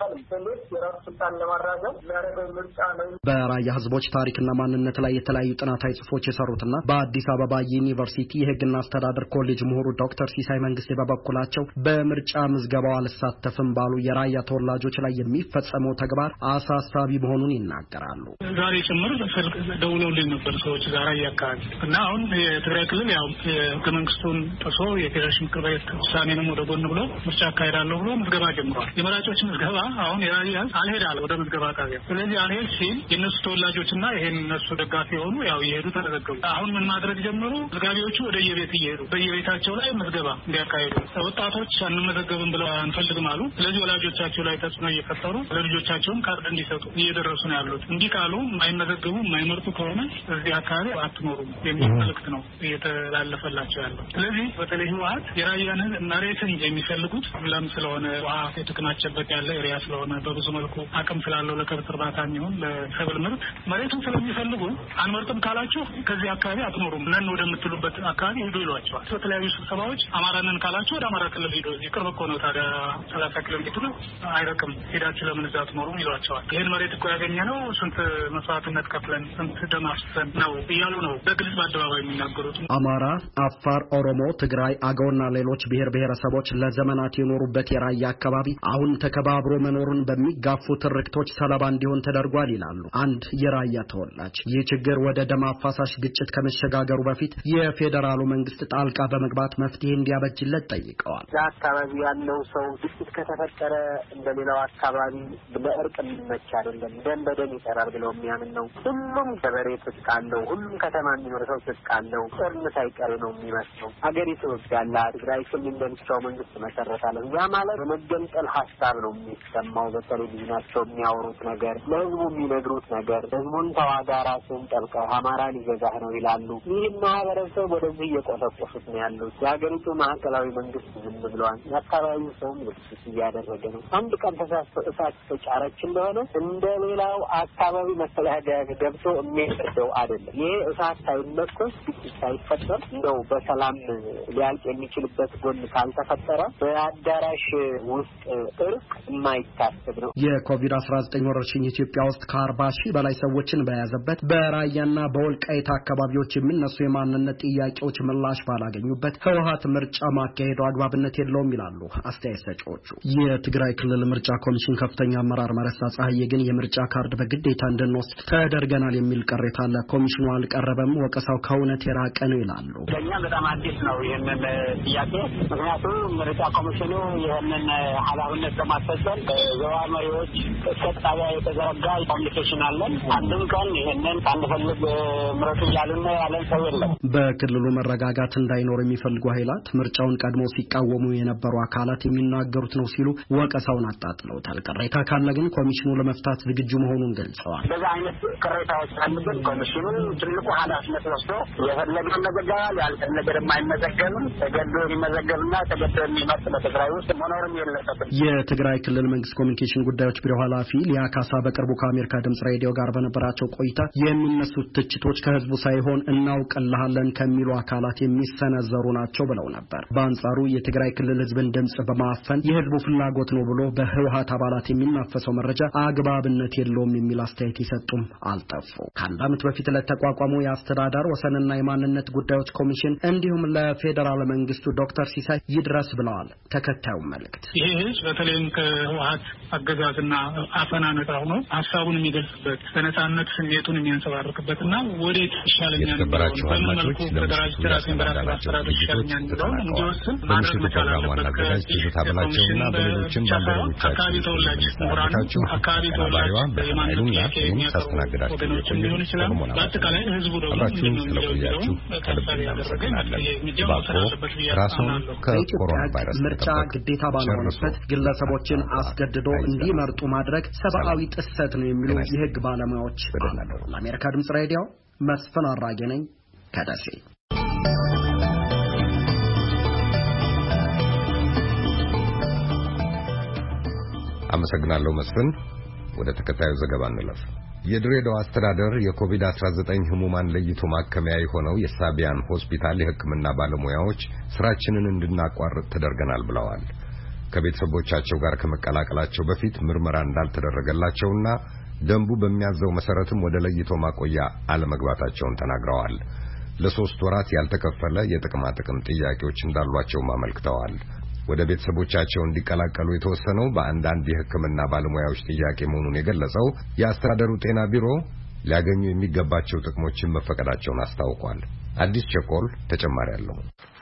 ለመመለስ የራሱ ስልጣን ለማራዘም የሚያደርገው ምርጫ ነው። በራያ ህዝቦች ታሪክና ማንነት ላይ የተለያዩ ጥናታዊ ጽሑፎች የሰሩትና በአዲስ አበባ ዩኒቨርሲቲ የህግና አስተዳደር ኮሌጅ ምሁሩ ዶክተር ሲሳይ መንግስቴ በበኩላቸው በምርጫ ምዝገባው አልሳተፍም ባሉ የራያ ተወላጆች ላይ የሚፈጸመው ተግባር አሳሳቢ መሆኑን ይናገራሉ። ዛሬ ጭምር ስልክ ደውለውልኝ ነበር ሰዎች ዛሬ ያካል እና አሁን የትግራይ ክልል ያው ህገ መንግስቱን ጥሶ የፌዴሬሽን ምክር ቤት ውሳኔንም ወደ ጎን ብሎ ምርጫ አካሄዳለሁ ብሎ ምዝገባ ጀምሯል። የመራጮች ምዝገባ አሁን የራያ አልሄዳል ወደ ምዝገባ ጣቢያ። ስለዚህ አልሄድ ሲል የነሱ ተወላጆችና ይሄን እነሱ ደጋፊ የሆኑ ያው ይሄዱ ተዘገቡ። አሁን ምን ማድረግ ጀመሩ? ምዝጋቢዎቹ ወደ የቤት ይሄዱ በየቤታቸው ላይ ምዝገባ እንዲያካሂዱ። ወጣቶች አንመዘገብም ብለው አንፈልግም አሉ። ስለዚህ ወላጆቻቸው ላይ ተጽዕኖ እየፈጠሩ ለልጆቻቸውም ካርድ እንዲሰጡ እየደረሱ ነው ያሉት። እንዲህ ካሉ የማይመዘገቡ የማይመርጡ ከሆነ እዚህ አካባቢ አትኖሩም የሚል መልዕክት ነው እየተላለፈላቸው ያለው። ስለዚህ በተለይ ህወሓት የራያን መሬትን የሚፈልጉት ለም ስለሆነ ውሃ የተከማቸበት ያለ ኤሪያ ስለሆነ በብዙ መልኩ አቅም ስላለው ለከብት እርባታ የሚሆን ለሰብል ምርት መሬቱን ስለሚፈልጉ አንመርጥም ካላችሁ ከዚህ አካባቢ አትኖሩም ነን ወደምትሉበት አካባቢ ሄዱ ይሏቸዋል። በተለያዩ ስብሰባዎች አማራንን ካላችሁ ወደ አማራ ክልል ሄዱ፣ ይቅርብ እኮ ነው ታዲያ ሰላሳ ኪሎ ሜትር አይረቅም፣ ሄዳችሁ ለምን እዛ አትኖሩም ይሏቸዋል። ይህን መሬት እኮ ያገኘ ነው ስንት መስዋዕትነት ከፍለን ስንት ደም አፍስሰን ነው እያሉ ነው በግልጽ በአደባባይ የሚናገሩት። አማራ፣ አፋር፣ ኦሮሞ፣ ትግራይ፣ አገውና ሌሎች ብሔር ብሔረሰቦች ለዘመናት የኖሩበት የራያ አካባቢ አሁን ተከባብሮ መኖሩን በሚጋፉ ትርክቶች ሰለባ እንዲሆን ተደርጓል ይላሉ አንድ የራያ ተወላጅ። ይህ ችግር ወደ ደም አፋሳሽ ግጭት ከመሸጋገሩ በፊት የፌዴራሉ መንግስት ጣልቃ በመግባት መፍትሄ እንዲያበጅለት ጠይቀዋል። አካባቢ ያለው ሰው ግጭት ከተፈጠረ እንደሌላው አካባቢ ለእርቅ የሚመች አይደለም፣ ደም በደም ይሰራል ብለው የሚያምን ነው። ሁሉም ገበሬ ትጥቅ አለው፣ ሁሉም ከተማ የሚኖር ሰው ትጥቅ አለው። ጦርነት አይቀሬ ነው የሚመስለው። ሀገሪቱ ያለ ትግራይ ክልል እንደሚቻው መንግስት መሰረታለሁ። ያ ማለት በመገንጠል ሀሳብ ነው የሚሰማው። በቴሌቪዥናቸው የሚያወሩት ነገር፣ ለህዝቡ የሚነግሩት ነገር ህዝቡን ተዋጋ፣ ራስን ጠብቀህ አማራ ሊገዛህ ነው ይላሉ። ይህን ማህበረሰብ ወደዚህ እየቆሰቆሱት ነው ያሉት። የሀገሪቱ ማዕከላዊ መንግስት ዝም ብለዋል። የአካባቢው ሰውም ግጭት እያደረገ ነው። አንድ ቀን ተሳስቶ እሳት ተጫረች እንደሆነ እንደ ሌላው አካባቢ መከላከያ ገብቶ የሚያደርገው አይደለም። ይህ እሳት ሳይለኮስ ግጭት ሳይፈጠር እንደው በሰላም ሊያልቅ የሚችልበት ጎን ካልተፈጠረ በአዳራሽ ውስጥ እርቅ የማይታሰብ ነው። የኮቪድ አስራ ዘጠኝ ወረርሽኝ ኢትዮጵያ ውስጥ ከአርባ ሺህ በላይ ሰዎችን በያዘበት በራያና በወልቃይት አካባቢዎች የሚነሱ የማንነት ጥያቄዎች ምላሽ ባላገኙበት ህወሓት ምርጫ ማካሄዱ አግባብነት የለውም ይላሉ አስተያየት ሰጪዎቹ። የትግራይ ክልል ምርጫ ኮሚሽን ከፍተኛ አመራር መረሳ ፀሐዬ ግን የምርጫ ካርድ በግዴታ እንድንወስድ ተደርገናል የሚል ቅሬታ ለኮሚሽኑ አልቀረበም፣ ወቀሳው ከእውነት የራቀ ነው ይላሉ። ለእኛ በጣም አዲስ ነው ይህንን ጥያቄ። ምክንያቱም ምርጫ ኮሚሽኑ ይህንን ኃላፊነት ለማስፈጸም የህወሓት መሪዎች እስከ ጣቢያ የተዘረጋ ኮሚኒኬሽን አለን። አንድም ቀን ይህንን ሳንፈልግ ምረጡ እያሉን ያለን ሰው የለም። በክልሉ መረጋጋት እንዳይኖር የሚፈልጉ ኃይላት ምርጫውን ቀድሞ ሲቃወሙ የነበሩ አካላት የሚናገሩት ነው ሲሉ ወቀሳውን አጣጥለውታል። ቅሬታ ካለ ግን ኮሚሽኑ ለመፍታት ዝግጁ መሆኑን ገልጸዋል። በዛ አይነት ቅሬታዎች ካሉበት ኮሚሽኑ ትልቁ ኃላፊነት ወስዶ የፈለገውን መዘገባል፣ ያልፈለገ የማይመዘገብም ተገዶ የሚመዘገብና ተገዶ የሚመርጥ በትግራይ ውስጥ መኖርም የለበትም። የትግራይ ክልል መንግስት ኮሚኒኬሽን ጉዳዮች ቢሮ ኃላፊ ሊያ ካሳ በቅርቡ ከአሜሪካ ድምጽ ሬዲዮ ጋር በነበራቸው ቆይታ የሚነሱት ትችቶች ከህዝቡ ሳይሆን እናውቅልሃለን ከሚሉ አካላት የሚሰነዘሩ ናቸው ብለው ነበር። በአንጻሩ የትግራይ ክልል ህዝብን ድምጽ በማፈን የህዝቡ ፍላጎት ነው ብሎ በህወሓት አባላት የሚናፈሰው መረጃ አግባብነት የለውም የሚል አስተያየት ይሰጡም አልጠፉ። ከአንድ ዓመት በፊት ለተቋቋመው የአስተዳደር ወሰንና የማንነት ጉዳዮች ኮሚሽን እንዲሁም ለፌዴራል መንግስቱ ዶክተር ሲሳይ ይድረስ ብለዋል ተከታዩን መልእክት። ይሄ ህዝብ በተለይም ከህወሓት አገዛዝና አፈና ነጻ ሆኖ ሀሳቡን የሚገልጽበት በነጻነት ስሜቱን የሚያንጸባርቅበትና ወዴት ይሻለኛል በምን መልኩ ተደራጅ ራሴን በራስ ማስተዳደር ይሻለኛል የሚለውን እንዲወስን ማድረግ መቻል አለበት። ከኮሚሽን በሌሎችም አካባቢ ተወላጅ ምሁራን፣ አካባቢ ተወላጅ የማንነት ጥያቄ የሚያቀርቡ ወገኖችም ሊሆን ይችላል። በአጠቃላይ ህዝቡ ደግሞ እንደሚለውን ታሳቢ ያደረገ እርምጃ መውሰድ አለበት ብዬ አምናለሁ። በኢትዮጵያ ምርጫ ግዴታ ባልሆነበት ግለሰቦችን አስገድዶ እንዲመርጡ ማድረግ ሰብአዊ ጥሰት ነው የሚሉ የህግ ባለሙያዎች አሉ። ለአሜሪካ ድምጽ ሬዲዮ መስፍን አራጌ ነኝ ከደሴ። አመሰግናለሁ መስፍን። ወደ ተከታዩ ዘገባ እንለፍ። የድሬዳዋ አስተዳደር የኮቪድ አስራ ዘጠኝ ህሙማን ለይቶ ማከሚያ የሆነው የሳቢያን ሆስፒታል የሕክምና ባለሙያዎች ስራችንን እንድናቋርጥ ተደርገናል ብለዋል። ከቤተሰቦቻቸው ጋር ከመቀላቀላቸው በፊት ምርመራ እንዳልተደረገላቸውና ደንቡ በሚያዘው መሰረትም ወደ ለይቶ ማቆያ አለመግባታቸውን ተናግረዋል። ለሶስት ወራት ያልተከፈለ የጥቅማ ጥቅም ጥያቄዎች እንዳሏቸው አመልክተዋል። ወደ ቤተሰቦቻቸው እንዲቀላቀሉ የተወሰነው በአንዳንድ የሕክምና ባለሙያዎች ጥያቄ መሆኑን የገለጸው የአስተዳደሩ ጤና ቢሮ ሊያገኙ የሚገባቸው ጥቅሞችን መፈቀዳቸውን አስታውቋል። አዲስ ቸኮል ተጨማሪ አለው።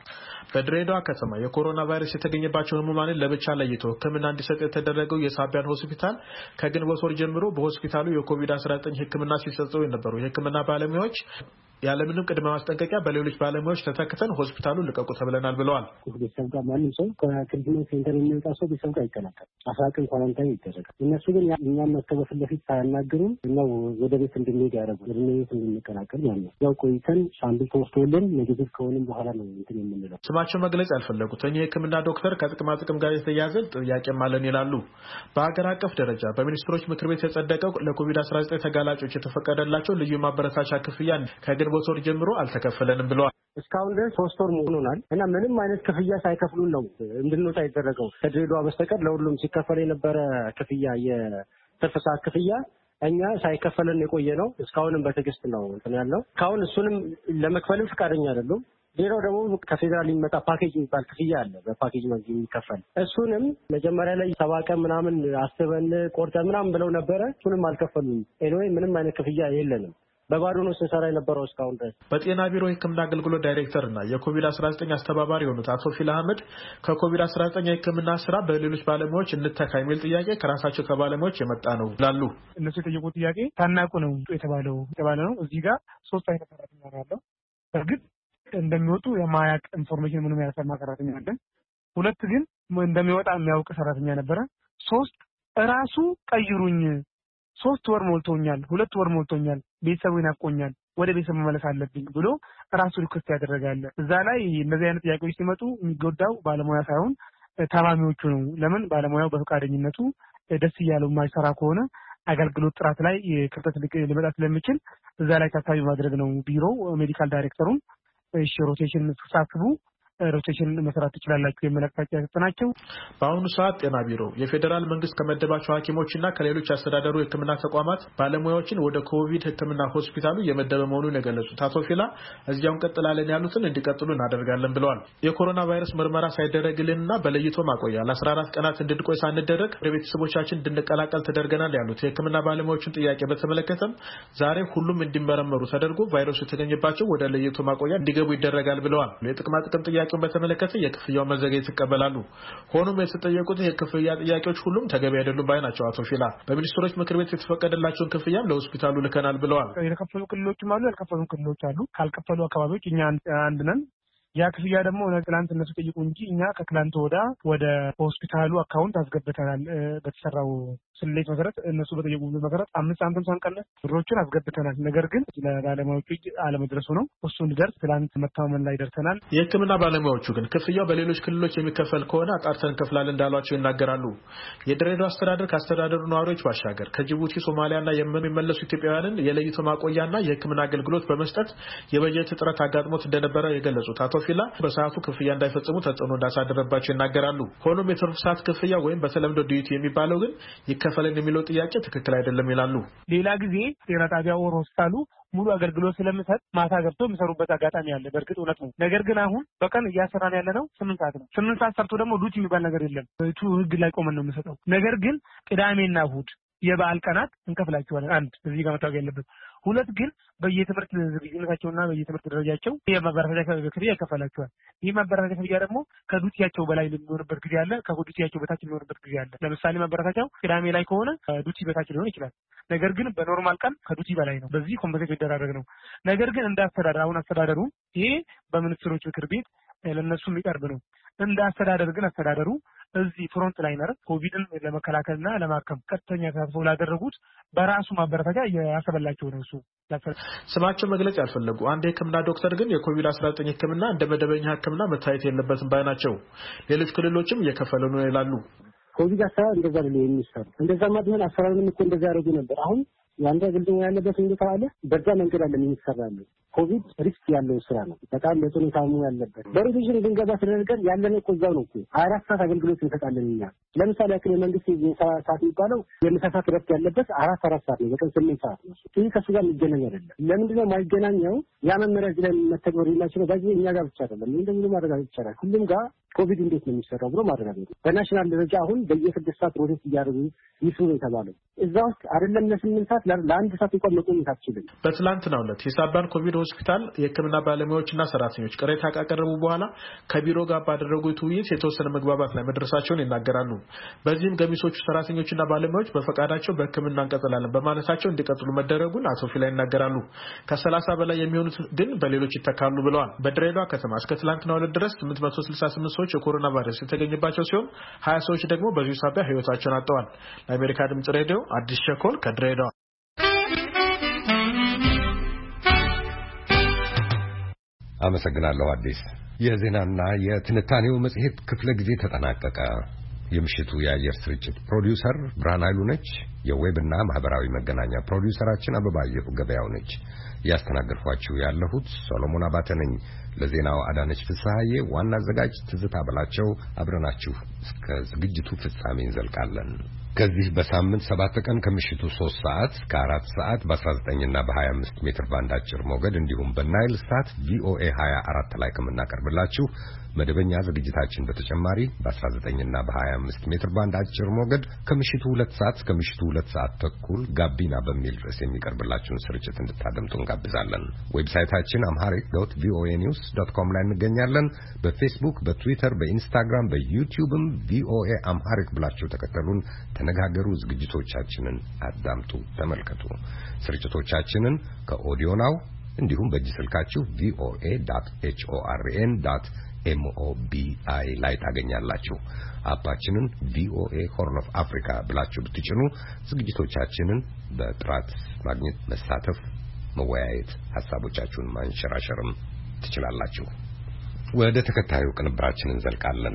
በድሬዳዋ ከተማ የኮሮና ቫይረስ የተገኘባቸው ህሙማንን ለብቻ ለይቶ ሕክምና እንዲሰጥ የተደረገው የሳቢያን ሆስፒታል ከግንቦት ወር ጀምሮ በሆስፒታሉ የኮቪድ አስራ ዘጠኝ ሕክምና ሲሰጡ የነበሩ የሕክምና ባለሙያዎች ያለምንም ቅድመ ማስጠንቀቂያ በሌሎች ባለሙያዎች ተተክተን ሆስፒታሉን ልቀቁ ተብለናል ብለዋል። ቤተሰብ ጋር ማንም ሰው ከትሪትመንት ሴንተር የሚወጣ ሰው ቤተሰብ ጋር ይቀላቀል አስራ ቀን ኳራንታይን ይደረጋል። እነሱ ግን እኛም መተው ፊት ለፊት ሳያናግሩን ነው ወደ ቤት እንድንሄድ ያደረጉ ወደ ቤት እንድንቀላቀል ማለት ነው። ያው ቆይተን ሳምፕል ተወስዶልን ኔጌቲቭ ከሆነም በኋላ ነው እንትን የምንለው። ስማቸው መግለጽ ያልፈለጉት እኚህ የሕክምና ዶክተር ከጥቅማ ጥቅም ጋር የተያያዘ ጥያቄም አለን ይላሉ። በአገር አቀፍ ደረጃ በሚኒስትሮች ምክር ቤት የጸደቀው ለኮቪድ አስራ ዘጠኝ ተጋላጮች የተፈቀደላቸው ልዩ ማበረታቻ ክፍያ ከግንቦት ወር ጀምሮ አልተከፈለንም ብለዋል። እስካሁን ድረስ ሶስት ወር ሆኖናል እና ምንም አይነት ክፍያ ሳይከፍሉን ነው እንድንወጣ የተደረገው። ከድሬዳዋ በስተቀር ለሁሉም ሲከፈል የነበረ ክፍያ የትርፍ ሰዓት ክፍያ እኛ ሳይከፈለን የቆየ ነው። እስካሁንም በትዕግስት ነው እንትን ያለው። እስካሁን እሱንም ለመክፈልም ፈቃደኛ አይደሉም። ሌላው ደግሞ ከፌደራል የሚመጣ ፓኬጅ የሚባል ክፍያ አለ፣ በፓኬጅ መልክ የሚከፈል እሱንም መጀመሪያ ላይ ሰባ ቀን ምናምን አስበን ቆርጠን ምናምን ብለው ነበረ። እሱንም አልከፈሉም። ኤኒዌይ ምንም አይነት ክፍያ የለንም። በባዶ ነው ስንሰራ የነበረው እስካሁን ድረስ። በጤና ቢሮ የሕክምና አገልግሎት ዳይሬክተር እና የኮቪድ አስራ ዘጠኝ አስተባባሪ የሆኑት አቶ ፊል አህመድ ከኮቪድ አስራ ዘጠኝ የሕክምና ስራ በሌሎች ባለሙያዎች እንተካ የሚል ጥያቄ ከራሳቸው ከባለሙያዎች የመጣ ነው ይላሉ። እነሱ የጠየቁት ጥያቄ ታናቁ ነው የተባለው የተባለ ነው። እዚህ ጋር ሶስት አይነት ሰራተኛ ነው ያለው። በእርግጥ እንደሚወጡ የማያውቅ ኢንፎርሜሽን ምንም ያልሰማ ሰራተኛ አለ። ሁለት ግን እንደሚወጣ የሚያውቅ ሰራተኛ ነበረ። ሶስት እራሱ ቀይሩኝ ሶስት ወር ሞልቶኛል፣ ሁለት ወር ሞልቶኛል፣ ቤተሰቡ ይናፍቆኛል፣ ወደ ቤተሰብ መመለስ አለብኝ ብሎ ራሱ ሪኩዌስት ያደረጋል። እዛ ላይ እንደዚህ አይነት ጥያቄዎች ሲመጡ የሚጎዳው ባለሙያ ሳይሆን ታማሚዎቹ ነው። ለምን ባለሙያው በፈቃደኝነቱ ደስ እያለው የማይሰራ ከሆነ አገልግሎት ጥራት ላይ ክፍተት ሊመጣ ስለሚችል እዛ ላይ ታሳቢ ማድረግ ነው። ቢሮው ሜዲካል ዳይሬክተሩን እሺ ሮቴሽን ተሳስቡ ሮቴሽን መስራት ትችላላችሁ የመለክታቸው ያስተናቸው። በአሁኑ ሰዓት ጤና ቢሮ የፌደራል መንግስት ከመደባቸው ሐኪሞችና ከሌሎች አስተዳደሩ የሕክምና ተቋማት ባለሙያዎችን ወደ ኮቪድ ሕክምና ሆስፒታሉ የመደበ መሆኑን የገለጹት አቶ ፊላ እዚያው እንቀጥላለን ያሉትን እንዲቀጥሉ እናደርጋለን ብለዋል። የኮሮና ቫይረስ ምርመራ ሳይደረግልንና በለይቶ ማቆያ ለአስራ አራት ቀናት እንድንቆይ ሳንደረግ ወደ ቤተሰቦቻችን እንድንቀላቀል ተደርገናል ያሉት የሕክምና ባለሙያዎችን ጥያቄ በተመለከተም ዛሬ ሁሉም እንዲመረመሩ ተደርጎ ቫይረሱ የተገኘባቸው ወደ ለይቶ ማቆያ እንዲገቡ ይደረጋል ብለዋል። የጥቅማ ጥቅም ጥያቄ በተመለከተ የክፍያው መዘግየት ይቀበላሉ። ሆኖም የተጠየቁት የክፍያ ጥያቄዎች ሁሉም ተገቢ አይደሉም ባይ ናቸው አቶ ፊላ። በሚኒስትሮች ምክር ቤት የተፈቀደላቸውን ክፍያም ለሆስፒታሉ ልከናል ብለዋል። የከፈሉ ክልሎችም አሉ፣ ያልከፈሉ ክልሎች አሉ። ካልከፈሉ አካባቢዎች እኛ አንድ ነን። ያ ክፍያ ደግሞ ትላንት እነሱ ጠይቁ እንጂ እኛ ከትላንት ወዳ ወደ ሆስፒታሉ አካውንት አስገብተናል። በተሰራው ስሌት መሰረት እነሱ በጠየቁ መሰረት አምስት ሳንቲም ሳንቀነስ ብሮችን አስገብተናል። ነገር ግን ለባለሙያዎቹ አለመድረሱ ነው። እሱ እንዲደርስ ትላንት መታመን ላይ ደርሰናል። የሕክምና ባለሙያዎቹ ግን ክፍያው በሌሎች ክልሎች የሚከፈል ከሆነ አጣርተን እንከፍላለን እንዳሏቸው ይናገራሉ። የድሬዳዋ አስተዳደር ከአስተዳደሩ ነዋሪዎች ባሻገር ከጅቡቲ፣ ሶማሊያና የመን የሚመለሱ ኢትዮጵያውያንን የለይቶ ማቆያና የሕክምና አገልግሎት በመስጠት የበጀት እጥረት አጋጥሞት እንደነበረ የገለጹት አቶ ፊላ በሰዓቱ ክፍያ እንዳይፈጽሙ ተጽዕኖ እንዳሳደረባቸው ይናገራሉ። ሆኖም የትርፍ ሰዓት ክፍያ ወይም በተለምዶ ዲዩቲ የሚባለው ግን ይከፈለን የሚለው ጥያቄ ትክክል አይደለም ይላሉ። ሌላ ጊዜ ጤና ጣቢያ ወር ሆስፒታሉ ሙሉ አገልግሎት ስለምሰጥ ማታ ገብቶ የሚሰሩበት አጋጣሚ አለ። በእርግጥ እውነት ነው። ነገር ግን አሁን በቀን እያሰራን ያለ ነው ስምንት ሰዓት ነው። ስምንት ሰዓት ሰርቶ ደግሞ ዱቲ የሚባል ነገር የለም። እቱ ህግ ላይ ቆመን ነው የምንሰጠው። ነገር ግን ቅዳሜና እሑድ የበዓል ቀናት እንከፍላቸዋለን። አንድ እዚህ ጋር መታወቅ ያለበት። ሁለት ግን በየትምህርት ዝግጁነታቸውና በየትምህርት ደረጃቸው የማበረታቻ ክፍያ ይከፈላቸዋል። ይህ ማበረታቻ ክፍያ ደግሞ ከዱቲያቸው በላይ የሚሆንበት ጊዜ አለ፣ ከዱቲያቸው በታች የሚሆንበት ጊዜ አለ። ለምሳሌ ማበረታቻው ቅዳሜ ላይ ከሆነ ዱቲ በታች ሊሆን ይችላል። ነገር ግን በኖርማል ቀን ከዱቲ በላይ ነው። በዚህ ኮምፐንሴት ይደረግ ነው። ነገር ግን እንደ አስተዳደር አሁን አስተዳደሩ ይሄ በሚኒስትሮች ምክር ቤት ለነሱ የሚቀርብ ነው። እንደ አስተዳደር ግን አስተዳደሩ እዚህ ፍሮንት ላይነር ኮቪድን ለመከላከልና ለማከም ቀጥተኛ ተሳትፎ ላደረጉት በራሱ ማበረታቻ ያሰበላቸው ነው። እሱ ስማቸው መግለጽ ያልፈለጉ አንድ የሕክምና ዶክተር ግን የኮቪድ አስራ ዘጠኝ ሕክምና እንደ መደበኛ ሕክምና መታየት የለበትም ባይ ናቸው። ሌሎች ክልሎችም እየከፈሉ ነው ይላሉ። ኮቪድ አሰራር እንደዛ ነው የሚሰራው። እንደዛ ማድረግ አሰራሩን እኮ እንደዛ ያደርጉ ነበር። አሁን ያንተ ግልጽ ያለበት ሁኔታ አለ። በዛ መንገድ አለ የሚሰራው። ኮቪድ ሪስክ ያለው ስራ ነው። በጣም በጥሩ ታሙ ያለበት በሮቴሽን ድንገባ ተደርገን ያለን እኮ እዛው ነው እኮ አራት ሰዓት አገልግሎት እንሰጣለን እኛ። ለምሳሌ ያክል የመንግስት ሰዓት የሚባለው የምሳሳት ረፍት ያለበት አራት አራት ሰዓት ነው፣ በቀን ስምንት ሰዓት ነው። ይህ ከሱ ጋር የሚገናኝ አይደለም። ለምንድነው የማይገናኘው? ያ መመሪያ እዚህ ላይ መተግበር የማይችለው በዚህ እኛ ጋር ብቻ አይደለም። እንደዚህ ማረጋገጥ ይቻላል። ሁሉም ጋር ኮቪድ እንዴት ነው የሚሰራው ብሎ ማረጋገጥ። በናሽናል ደረጃ አሁን በየስድስት ሰዓት ሮቴት እያደረጉ ይስሩ ነው የተባለው። እዛ ውስጥ አይደለም ለስምንት ሰዓት ለአንድ ሰዓት እንኳን መቆየት አትችልም። በትላንትናው ዕለት የሳባን ኮቪድ ሆስፒታል የሕክምና ባለሙያዎችና ሰራተኞች ቅሬታ ካቀረቡ በኋላ ከቢሮ ጋር ባደረጉት ውይይት የተወሰነ መግባባት ላይ መድረሳቸውን ይናገራሉ። በዚህም ገሚሶቹ ሰራተኞችና ባለሙያዎች በፈቃዳቸው በሕክምና እንቀጥላለን በማለታቸው እንዲቀጥሉ መደረጉን አቶ ፊላ ይናገራሉ። ከሰላሳ በላይ የሚሆኑት ግን በሌሎች ይተካሉ ብለዋል። በድሬዳዋ ከተማ እስከ ትላንትናው ዕለት ድረስ ስምንት መቶ ስልሳ ስምንት ሰዎች የኮሮና ቫይረስ የተገኘባቸው ሲሆን ሀያ ሰዎች ደግሞ በዚሁ ሳቢያ ህይወታቸውን አጥተዋል። ለአሜሪካ ድምጽ ሬዲዮ አዲስ ሸኮል ከድሬዳዋ። አመሰግናለሁ አዲስ። የዜናና የትንታኔው መጽሔት ክፍለ ጊዜ ተጠናቀቀ። የምሽቱ የአየር ስርጭት ፕሮዲውሰር ብርሃን ኃይሉ ነች። የዌብና ማህበራዊ መገናኛ ፕሮዲውሰራችን አበባየሁ ገበያው ነች። ያስተናገድኳችሁ ያለሁት ሶሎሞን አባተ ነኝ። ለዜናው አዳነች ፍስሐዬ፣ ዋና አዘጋጅ ትዝታ በላቸው። አብረናችሁ እስከ ዝግጅቱ ፍጻሜ እንዘልቃለን። ከዚህ በሳምንት ሰባት ቀን ከምሽቱ ሶስት ሰዓት እስከ አራት ሰዓት በ19 እና በ25 ሜትር ባንድ አጭር ሞገድ እንዲሁም በናይል ሳት ቪኦኤ ሀያ አራት ላይ ከምናቀርብላችሁ መደበኛ ዝግጅታችን በተጨማሪ በ19 እና በ25 ሜትር ባንድ አጭር ሞገድ ከምሽቱ ሁለት ሰዓት እስከ ምሽቱ ሁለት ሰዓት ተኩል ጋቢና በሚል ርዕስ የሚቀርብላችሁን ስርጭት እንድታደምጡ እንጋብዛለን። ዌብሳይታችን አምሃሪክ ዶት ቪኦኤ ኒውስ ዶት ኮም ላይ እንገኛለን። በፌስቡክ፣ በትዊተር፣ በኢንስታግራም፣ በዩቲዩብም ቪኦኤ አምሃሪክ ብላችሁ ተከተሉን፣ ተነጋገሩ፣ ዝግጅቶቻችንን አዳምጡ፣ ተመልከቱ። ስርጭቶቻችንን ከኦዲዮ ናው እንዲሁም በእጅ ስልካችሁ ቪኦኤ ዶት ኤች ኦ አር ኤን ዶት ኤም ኦ ቢ አይ ላይ ታገኛላችሁ። አፓችንን ቪኦኤ ሆርን ኦፍ አፍሪካ ብላችሁ ብትጭኑ ዝግጅቶቻችንን በጥራት ማግኘት፣ መሳተፍ፣ መወያየት፣ ሐሳቦቻችሁን ማንሸራሸርም ትችላላችሁ። ወደ ተከታዩ ቅንብራችን እንዘልቃለን።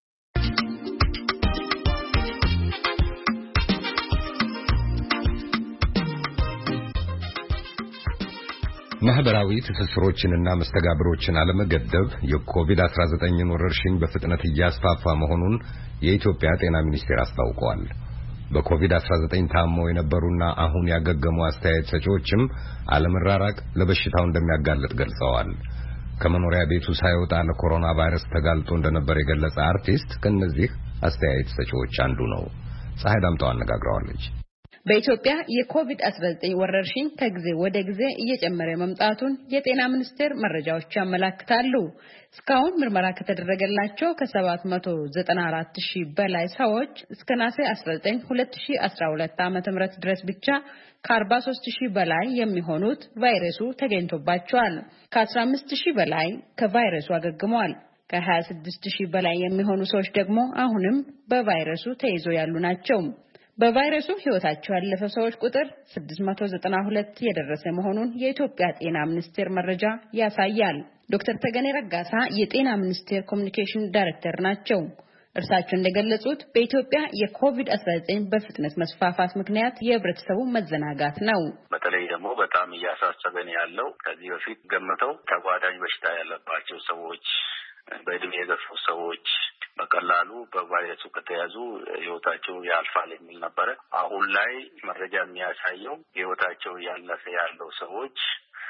ማህበራዊ ትስስሮችንና መስተጋብሮችን አለመገደብ የኮቪድ አስራ ዘጠኝ ወረርሽኝ በፍጥነት እያስፋፋ መሆኑን የኢትዮጵያ ጤና ሚኒስቴር አስታውቋል። በኮቪድ አስራ ዘጠኝ ታመው የነበሩና አሁን ያገገሙ አስተያየት ሰጪዎችም አለመራራቅ ለበሽታው እንደሚያጋልጥ ገልጸዋል። ከመኖሪያ ቤቱ ሳይወጣ ለኮሮና ቫይረስ ተጋልጦ እንደነበር የገለጸ አርቲስት ከነዚህ አስተያየት ሰጪዎች አንዱ ነው። ፀሐይ ዳምጠው አነጋግረዋለች። በኢትዮጵያ የኮቪድ አስራ ዘጠኝ ወረርሽኝ ከጊዜ ወደ ጊዜ እየጨመረ መምጣቱን የጤና ሚኒስቴር መረጃዎች ያመለክታሉ። እስካሁን ምርመራ ከተደረገላቸው ከሰባት መቶ ዘጠና አራት ሺህ በላይ ሰዎች እስከ ነሐሴ አስራ ዘጠኝ ሁለት ሺህ አስራ ሁለት ዓመተ ምህረት ድረስ ብቻ ከአርባ ሦስት ሺህ በላይ የሚሆኑት ቫይረሱ ተገኝቶባቸዋል። ከአስራ አምስት ሺህ በላይ ከቫይረሱ አገግመዋል። ከሀያ ስድስት ሺህ በላይ የሚሆኑ ሰዎች ደግሞ አሁንም በቫይረሱ ተይዘው ያሉ ናቸው። በቫይረሱ ህይወታቸው ያለፈ ሰዎች ቁጥር ስድስት መቶ ዘጠና ሁለት የደረሰ መሆኑን የኢትዮጵያ ጤና ሚኒስቴር መረጃ ያሳያል። ዶክተር ተገኔ ረጋሳ የጤና ሚኒስቴር ኮሚኒኬሽን ዳይሬክተር ናቸው። እርሳቸው እንደገለጹት በኢትዮጵያ የኮቪድ አስራ ዘጠኝ በፍጥነት መስፋፋት ምክንያት የህብረተሰቡ መዘናጋት ነው። በተለይ ደግሞ በጣም እያሳሰበን ያለው ከዚህ በፊት ገምተው ተጓዳኝ በሽታ ያለባቸው ሰዎች፣ በእድሜ የገፉ ሰዎች በቀላሉ በቫይረሱ ከተያዙ ህይወታቸው ያልፋል የሚል ነበረ። አሁን ላይ መረጃ የሚያሳየው ህይወታቸው ያለፈ ያለው ሰዎች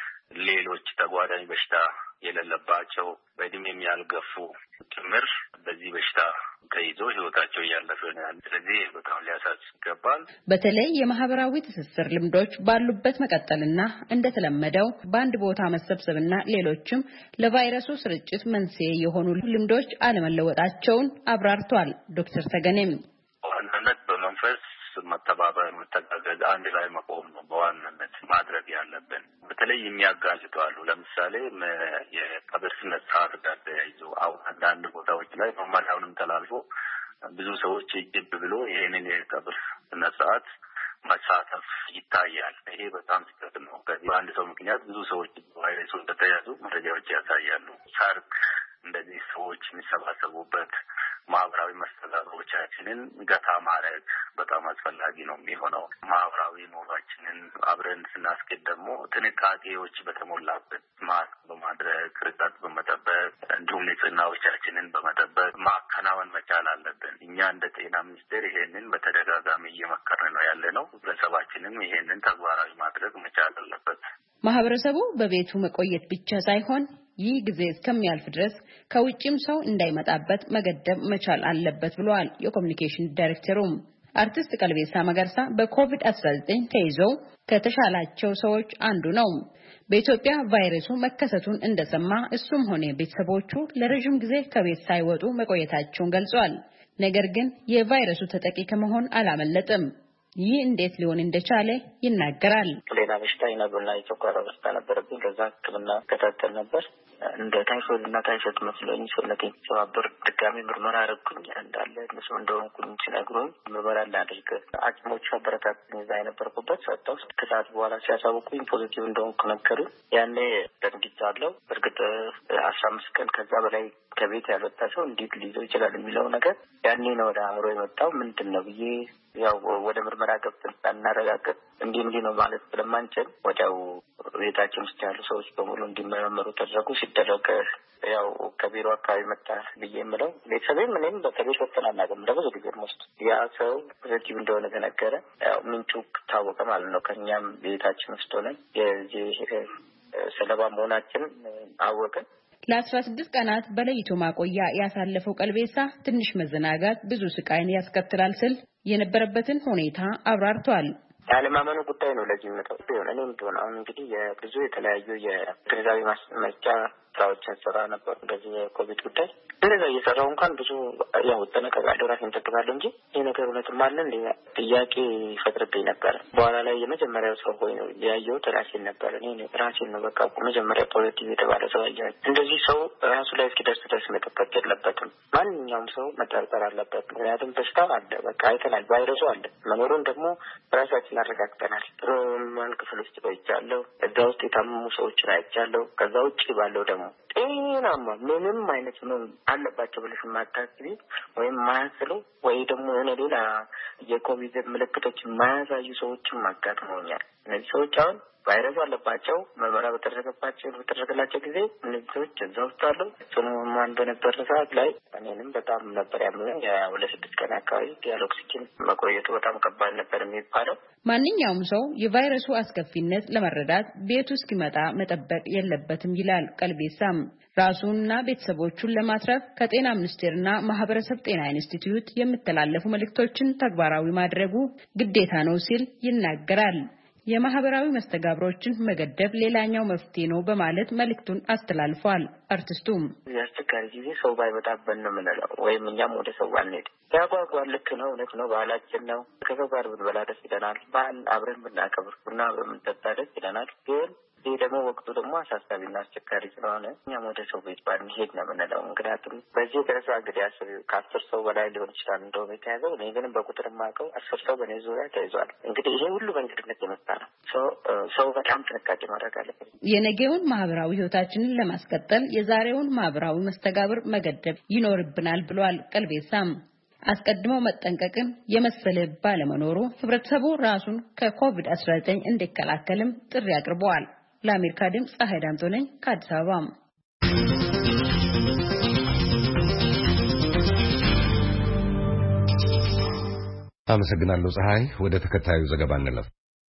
ሌሎች ተጓዳኝ በሽታ የሌለባቸው በእድሜም ያልገፉ ጭምር በዚህ በሽታ ተይዞ ህይወታቸው ያለፈ ነው ያለው። ስለዚህ በጣም ሊያሳስብ ይገባል። በተለይ የማህበራዊ ትስስር ልምዶች ባሉበት መቀጠልና እንደተለመደው በአንድ ቦታ መሰብሰብና ሌሎችም ለቫይረሱ ስርጭት መንስኤ የሆኑ ልምዶች አለመለወጣቸውን አብራርቷል። ዶክተር ተገኔም በዋናነት በመንፈስ መተባበር፣ መተጋገዝ፣ አንድ ላይ መቆም ነው በዋናነት ማድረግ ያለብን። በተለይ የሚያጋልጡ አሉ። ለምሳሌ የቀብር ስነ ስርዓት ጋር ተያይዞ አሁን አንዳንድ ቦታዎች ላይ መመሪያውንም ተላልፎ ብዙ ሰዎች እጅብ ብሎ ይሄንን የቀብር ስነ ስርዓት መሳተፍ ይታያል። ይሄ በጣም ስህተት ነው። ከዚህ በአንድ ሰው ምክንያት ብዙ ሰዎች ቫይረሱ እንደተያዙ መረጃዎች ያሳያሉ። ሰርግ፣ እንደዚህ ሰዎች የሚሰባሰቡበት ማህበራዊ መስተጋብሮቻችንን ገታ ማድረግ በጣም አስፈላጊ ነው የሚሆነው። ማህበራዊ ኑሯችንን አብረን ስናስኬድ ደግሞ ጥንቃቄዎች በተሞላበት ማስክ በማድረግ ርቀት በመጠበቅ እንዲሁም ንጽህናዎቻችንን በመጠበቅ ማከናወን መቻል አለብን። እኛ እንደ ጤና ሚኒስቴር ይሄንን በተደጋጋሚ እየመከርን ነው ያለነው። ህብረተሰባችንም ይሄንን ተግባራዊ ማድረግ መቻል አለበት። ማህበረሰቡ በቤቱ መቆየት ብቻ ሳይሆን ይህ ጊዜ እስከሚያልፍ ድረስ ከውጭም ሰው እንዳይመጣበት መገደብ መቻል አለበት ብለዋል የኮሙኒኬሽን ዳይሬክተሩም። አርቲስት ቀልቤሳ መገርሳ በኮቪድ አስራ ዘጠኝ ተይዘው ከተሻላቸው ሰዎች አንዱ ነው። በኢትዮጵያ ቫይረሱ መከሰቱን እንደሰማ እሱም ሆነ ቤተሰቦቹ ለረጅም ጊዜ ከቤት ሳይወጡ መቆየታቸውን ገልጿል። ነገር ግን የቫይረሱ ተጠቂ ከመሆን አላመለጠም። ይህ እንዴት ሊሆን እንደቻለ ይናገራል። ሌላ በሽታ ይነበርና የጨጓራ በሽታ ነበረብኝ። ከዛ ሕክምና ከታተል ነበር እንደ ታይፎይድ እና ታይፎይድ መስሎኝ ሰውነቴ ሲሰባበር ድጋሚ ምርመራ አደረኩኝ። እንዳለ እነሱ እንደሆንኩኝ ሲነግሩኝ ምርመራ ላድርግ ሐኪሞቹ አበረታቱኝ። እዛ የነበርኩበት ሰጠው ውስጥ ከሰዓት በኋላ ሲያሳውቁኝ ፖዚቲቭ እንደሆንኩ ነገሩኝ። ያኔ ደንግጫለሁ። እርግጥ አስራ አምስት ቀን ከዛ በላይ ከቤት ያልወጣ ሰው እንዴት ሊይዘው ይችላል የሚለው ነገር ያኔ ነው ወደ አእምሮ የመጣው። ምንድን ነው ብዬ ያው ወደ ምርመራ ገብተን ሳናረጋግጥ እንዲህ እንዲህ ነው ማለት ስለማንችል ወዲያው ቤታችን ውስጥ ያሉ ሰዎች በሙሉ እንዲመረመሩ ተደረጉ። ሲደረግ ያው ከቢሮ አካባቢ መጣ ብዬ የምለው ቤተሰቤም እኔም በከቤት ወጥተን አናውቅም። ለብዙ ጊዜ ውስጥ ያ ሰው ፖዚቲቭ እንደሆነ ተነገረ። ያው ምንጩ ታወቀ ማለት ነው። ከኛም ቤታችን ውስጥ ሆነን የዚህ ሰለባ መሆናችን አወቅን። ለአስራ ስድስት ቀናት በለይቶ ማቆያ ያሳለፈው ቀልቤሳ ትንሽ መዘናጋት ብዙ ስቃይን ያስከትላል ስል የነበረበትን ሁኔታ አብራርቷል። ያለማመኑ ጉዳይ ነው። ለዚህ መጣው ቢሆን እኔም ቢሆን አሁን እንግዲህ የብዙ የተለያዩ የግንዛቤ ማስመጫ ስራዎችን ስራ ነበር። እንደዚህ የኮቪድ ጉዳይ እንደዛ እየሰራው እንኳን ብዙ ያው ተነቀቃለሁ ራሴን ተጠቅማለሁ እንጂ ይሄ ነገር እውነትም አለ እንደ ጥያቄ ይፈጥርብኝ ነበር። በኋላ ላይ የመጀመሪያው ሰው ሆይ ነው ያየሁት ራሴን ነበር። እኔ ራሴን ነው በቃ መጀመሪያ ፖዚቲቭ የተባለ ሰው ያየሁት። እንደዚህ ሰው ራሱ ላይ እስኪደርስ ድረስ መጠበቅ የለበትም። ማንኛውም ሰው መጠርጠር አለበት። ምክንያቱም በሽታ አለ፣ በቃ አይተናል፣ ቫይረሱ አለ። መኖሩን ደግሞ ራሳችን አረጋግጠናል። ሮማን ክፍል ውስጥ ቆይቻለሁ። እዛ ውስጥ የታመሙ ሰዎችን አይቻለሁ። ከዛ ውጭ ባለው ደግሞ ጤናማ ምንም አይነት ነው አለባቸው ብለሽ ማታስቢ ወይም ማያስሉ ወይ ደግሞ የሆነ ሌላ የኮቪድ ምልክቶች ማያሳዩ ሰዎችን ማጋጥመውኛል። እነዚህ ሰዎች አሁን ቫይረሱ አለባቸው። ምርመራ በተደረገባቸው በተደረገላቸው ጊዜ እነዚህ ሰዎች እዛ ውስጥ አሉ። ጽኑ ህሙማን በነበረ ሰዓት ላይ እኔንም በጣም ነበር ያመመኝ። ሁለት ስድስት ቀን አካባቢ ያለ ኦክሲጅን መቆየቱ በጣም ከባድ ነበር የሚባለው። ማንኛውም ሰው የቫይረሱ አስከፊነት ለመረዳት ቤቱ እስኪመጣ መጠበቅ የለበትም ይላል ቀልቤሳም። ራሱንና ቤተሰቦቹን ለማትረፍ ከጤና ሚኒስቴርና ማህበረሰብ ጤና ኢንስቲትዩት የሚተላለፉ መልእክቶችን ተግባራዊ ማድረጉ ግዴታ ነው ሲል ይናገራል። የማህበራዊ መስተጋብሮችን መገደብ ሌላኛው መፍትሄ ነው በማለት መልእክቱን አስተላልፏል። አርቲስቱም ያስቸጋሪ ጊዜ ሰው ባይመጣበት ነው የምንለው ወይም እኛም ወደ ሰው አንሄድ። ያጓጓል። ልክ ነው፣ እውነት ነው፣ ባህላችን ነው። ከሰው ጋር ብንበላ ደስ ይለናል። ባህል አብረን ብናከብር ቡና በምንጠጣ ደስ ይለናል። ግን ይህ ደግሞ ወቅቱ ደግሞ አሳሳቢና አስቸጋሪ ስለሆነ እኛም ወደ ሰው ቤት ባንሄድ ነው የምንለው። ምክንያቱም በዚህ የተነሳ እንግዲህ አስር ከአስር ሰው በላይ ሊሆን ይችላል እንደውም የተያዘው። እኔ ግን በቁጥር የማውቀው አስር ሰው በእኔ ዙሪያ ተይዟል። እንግዲህ ይሄ ሁሉ በእንግድነት የመጣ ነው። ሰው በጣም ጥንቃቄ ማድረግ አለበት። የነገውን ማህበራዊ ህይወታችንን ለማስቀጠል የዛሬውን ማህበራዊ መስተጋብር መገደብ ይኖርብናል ብሏል ቀልቤሳም። አስቀድሞ መጠንቀቅን የመሰለ ባለመኖሩ ህብረተሰቡ ራሱን ከኮቪድ አስራ ዘጠኝ እንዲከላከልም ጥሪ አቅርበዋል። ለአሜሪካ ድምፅ ፀሐይ ዳምጦ ነኝ ከአዲስ አበባ። አመሰግናለሁ ፀሐይ። ወደ ተከታዩ ዘገባ እንለፍ።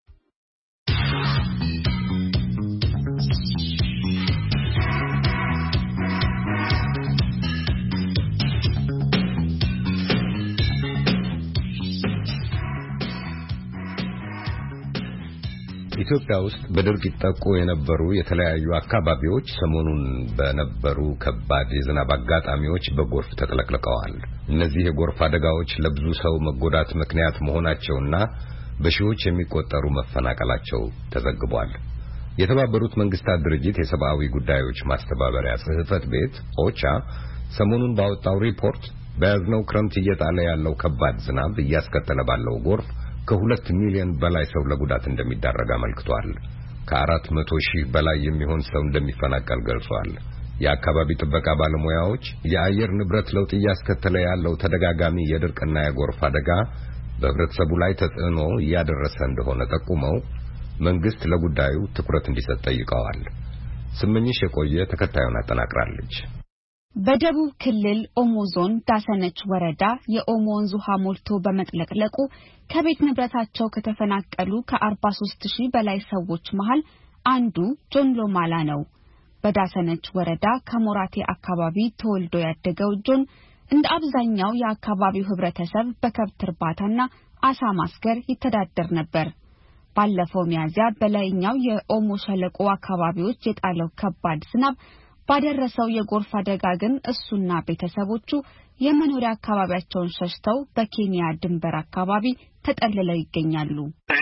ኢትዮጵያ ውስጥ በድርቅ ይጠቁ የነበሩ የተለያዩ አካባቢዎች ሰሞኑን በነበሩ ከባድ የዝናብ አጋጣሚዎች በጎርፍ ተጥለቅልቀዋል። እነዚህ የጎርፍ አደጋዎች ለብዙ ሰው መጎዳት ምክንያት መሆናቸውና በሺዎች የሚቆጠሩ መፈናቀላቸው ተዘግቧል። የተባበሩት መንግስታት ድርጅት የሰብአዊ ጉዳዮች ማስተባበሪያ ጽሕፈት ቤት ኦቻ ሰሞኑን ባወጣው ሪፖርት በያዝነው ክረምት እየጣለ ያለው ከባድ ዝናብ እያስከተለ ባለው ጎርፍ ከሁለት ሚሊዮን በላይ ሰው ለጉዳት እንደሚዳረግ አመልክቷል። ከአራት መቶ ሺህ በላይ የሚሆን ሰው እንደሚፈናቀል ገልጿል። የአካባቢ ጥበቃ ባለሙያዎች የአየር ንብረት ለውጥ እያስከተለ ያለው ተደጋጋሚ የድርቅና የጎርፍ አደጋ በህብረተሰቡ ላይ ተጽዕኖ እያደረሰ እንደሆነ ጠቁመው መንግስት ለጉዳዩ ትኩረት እንዲሰጥ ጠይቀዋል። ስምኝሽ የቆየ ተከታዩን አጠናቅራለች። በደቡብ ክልል ኦሞ ዞን ዳሰነች ወረዳ የኦሞ ወንዝ ውሃ ሞልቶ በመጥለቅለቁ ከቤት ንብረታቸው ከተፈናቀሉ ከአርባ ሦስት ሺህ በላይ ሰዎች መሃል አንዱ ጆን ሎማላ ነው። በዳሰነች ወረዳ ከሞራቴ አካባቢ ተወልዶ ያደገው ጆን እንደ አብዛኛው የአካባቢው ህብረተሰብ በከብት እርባታና አሳ ማስገር ይተዳደር ነበር። ባለፈው ሚያዝያ በላይኛው የኦሞ ሸለቆ አካባቢዎች የጣለው ከባድ ዝናብ ባደረሰው የጎርፍ አደጋ ግን እሱና ቤተሰቦቹ የመኖሪያ አካባቢያቸውን ሸሽተው በኬንያ ድንበር አካባቢ ተጠልለው ይገኛሉ።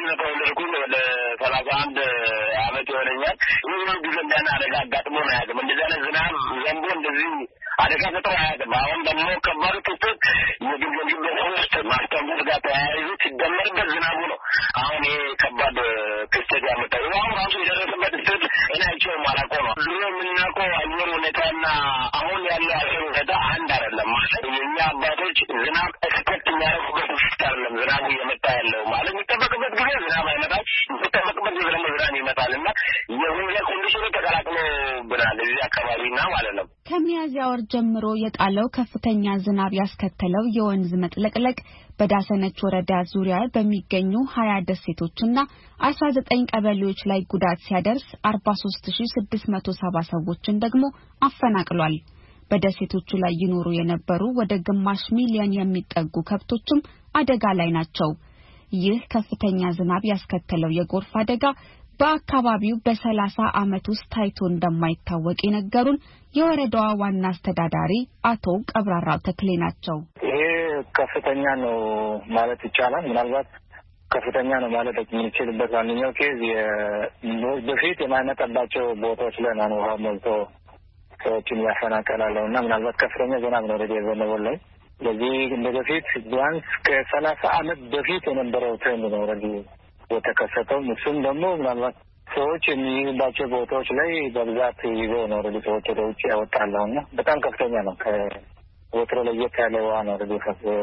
ሰላሳ አንድ አመት ይሆነኛል። ይህ ጊዜ እንዳና አደጋ አጋጥሞ ነው ያገም እንደዚህ ዝናብ ዘንቦ እንደዚህ አደጋ ፈጥሮ አያውቅም። አሁን ደግሞ ከባድ ክስተት የግንገንግ ውስጥ ማስተንፈስ ጋር ተያይዞ ሲደመርበት ዝናቡ ነው አሁን ይሄ ከባድ ክስተት ያመጣው። አሁን ራሱ የደረሰበት ክስተት እኔ አይቼው ማላውቀው ነው። ድሮ የምናውቀው አየር ሁኔታና አሁን ያለው አየር ሁኔታ አንድ አይደለም። ማለት የኛ አባቶች ዝናብ ኤክስፔክት የሚያደርጉበት ውስጥ አይደለም ዝናቡ እየመጣ ያለው። ማለት የሚጠበቅበት ጊዜ ዝናብ አይመጣም፣ የሚጠበቅበት ጊዜ ደግሞ ዝናብ ይመጣልና የሁኔታ ኮንዲሽኑ ተቀላቅሎ ብናል እዚህ አካባቢና ማለት ነው። ከሚያዝያ ወር ጀምሮ የጣለው ከፍተኛ ዝናብ ያስከተለው የወንዝ መጥለቅለቅ በዳሰነች ወረዳ ዙሪያ በሚገኙ ሀያ ደሴቶችና አስራ ዘጠኝ ቀበሌዎች ላይ ጉዳት ሲያደርስ አርባ ሦስት ሺህ ስድስት መቶ ሰባ ሰዎችን ደግሞ አፈናቅሏል። በደሴቶቹ ላይ ይኖሩ የነበሩ ወደ ግማሽ ሚሊዮን የሚጠጉ ከብቶችም አደጋ ላይ ናቸው። ይህ ከፍተኛ ዝናብ ያስከተለው የጎርፍ አደጋ በአካባቢው በሰላሳ አመት ውስጥ ታይቶ እንደማይታወቅ የነገሩን የወረዳዋ ዋና አስተዳዳሪ አቶ ቀብራራው ተክሌ ናቸው። ይሄ ከፍተኛ ነው ማለት ይቻላል። ምናልባት ከፍተኛ ነው ማለት የምንችልበት ዋነኛው ኬዝ በፊት የማይመጣባቸው ቦታዎች ላይ ነው ውሃ ሞልቶ ሰዎችን ያፈናቀላለው እና ምናልባት ከፍተኛ ዝናብ ነው ወደ ዘነበው ላይ ለዚህ እንደ በፊት ቢያንስ ከሰላሳ አመት በፊት የነበረው ትሬንድ ነው ወደ የተከሰተው። እሱም ደግሞ ምናልባት ሰዎች የሚይዙባቸው ቦታዎች ላይ በብዛት ይዘው ነው ወደ ሰዎች ወደ ውጭ ያወጣለውና በጣም ከፍተኛ ነው። ከወትሮ ለየት ያለ ውሃ ነው ወደ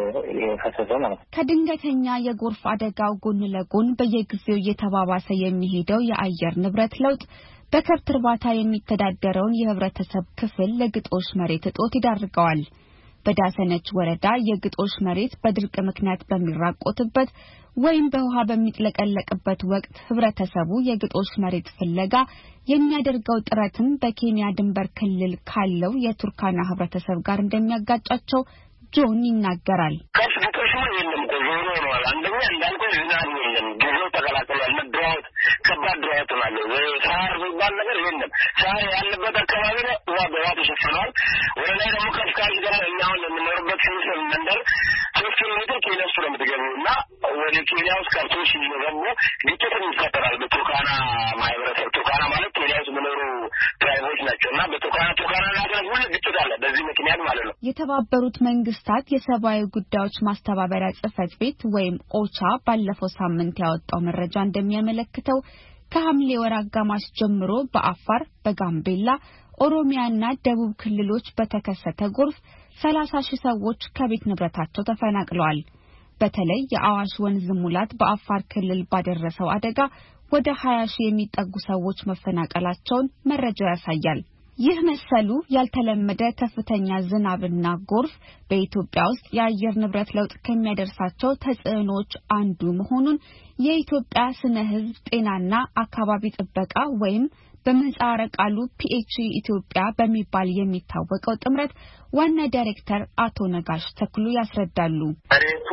የፈሰሰው ማለት ነው። ከድንገተኛ የጎርፍ አደጋው ጎን ለጎን በየጊዜው እየተባባሰ የሚሄደው የአየር ንብረት ለውጥ በከብት እርባታ የሚተዳደረውን የህብረተሰብ ክፍል ለግጦሽ መሬት እጦት ይዳርገዋል። በዳሰነች ወረዳ የግጦሽ መሬት በድርቅ ምክንያት በሚራቆትበት ወይም በውሃ በሚጥለቀለቅበት ወቅት ህብረተሰቡ የግጦሽ መሬት ፍለጋ የሚያደርገው ጥረትም በኬንያ ድንበር ክልል ካለው የቱርካና ህብረተሰብ ጋር እንደሚያጋጫቸው ጆን ይናገራል። ከስግጦሽ ነው የለም ኮዞሮ ነው አንደኛ እንዳልኩ ዝናብ የለም ጊዜው ተቀላቅሏል። ድራውት ከባድ ድራውት ነው። ሳር የሚባል ነገር የለም። ሳር ያለበት አካባቢ ነው ውሃ በውሃ ተሸፍኗል። ወደ ላይ ደግሞ ከፍካል ደግሞ እኛውን የምንኖርበት ሲስተም መንደር ሶስት ኪሎ ሜትር ኬንያ ውስጥ ነው የምትገኘው እና ወደ ኬንያ ውስጥ ከብቶች እየገቡ ግጭት ይፈጠራል በቱርካና ማህበረሰብ። ቱርካና ማለት ኬንያ ውስጥ የሚኖሩ ትራይቦች ናቸው እና በቱርካና ቱርካና ላይ ሁሉ ግጭት አለ በዚህ ምክንያት ማለት ነው። የተባበሩት መንግስታት የሰብአዊ ጉዳዮች ማስተባበሪያ ጽሕፈት ቤት ወይም ኦቻ ባለፈው ሳምንት ያወጣው መረጃ እንደሚያመለክተው ከሐምሌ ወር አጋማሽ ጀምሮ በአፋር፣ በጋምቤላ፣ ኦሮሚያና ደቡብ ክልሎች በተከሰተ ጎርፍ ሰላሳ ሺህ ሰዎች ከቤት ንብረታቸው ተፈናቅለዋል። በተለይ የአዋሽ ወንዝ ሙላት በአፋር ክልል ባደረሰው አደጋ ወደ ሀያ ሺህ የሚጠጉ ሰዎች መፈናቀላቸውን መረጃው ያሳያል። ይህ መሰሉ ያልተለመደ ከፍተኛ ዝናብና ጎርፍ በኢትዮጵያ ውስጥ የአየር ንብረት ለውጥ ከሚያደርሳቸው ተጽዕኖዎች አንዱ መሆኑን የኢትዮጵያ ስነ ሕዝብ ጤናና አካባቢ ጥበቃ ወይም በምህጻረ ቃሉ ፒኤች ኢትዮጵያ በሚባል የሚታወቀው ጥምረት ዋና ዳይሬክተር አቶ ነጋሽ ተክሉ ያስረዳሉ። መሬቱ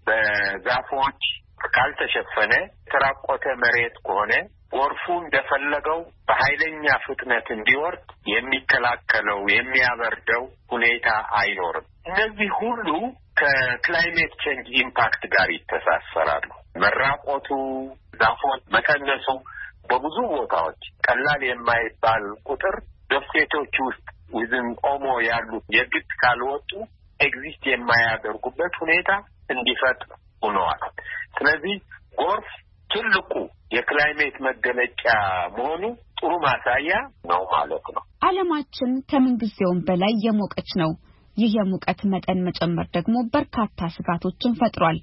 በዛፎች ካልተሸፈነ የተራቆተ መሬት ከሆነ ጎርፉ እንደፈለገው በኃይለኛ ፍጥነት እንዲወርድ የሚከላከለው የሚያበርደው ሁኔታ አይኖርም። እነዚህ ሁሉ ከክላይሜት ቼንጅ ኢምፓክት ጋር ይተሳሰራሉ። መራቆቱ፣ ዛፎች መቀነሱ በብዙ ቦታዎች ቀላል የማይባል ቁጥር ደሴቶች ውስጥ ውዝን ኦሞ ያሉ የግድ ካልወጡ ኤግዚስት የማያደርጉበት ሁኔታ እንዲፈጥር ሆነዋል። ስለዚህ ጎርፍ ትልቁ የክላይሜት መገለጫ መሆኑ ጥሩ ማሳያ ነው ማለት ነው። ዓለማችን ከምንጊዜውም በላይ የሞቀች ነው። ይህ የሙቀት መጠን መጨመር ደግሞ በርካታ ስጋቶችን ፈጥሯል።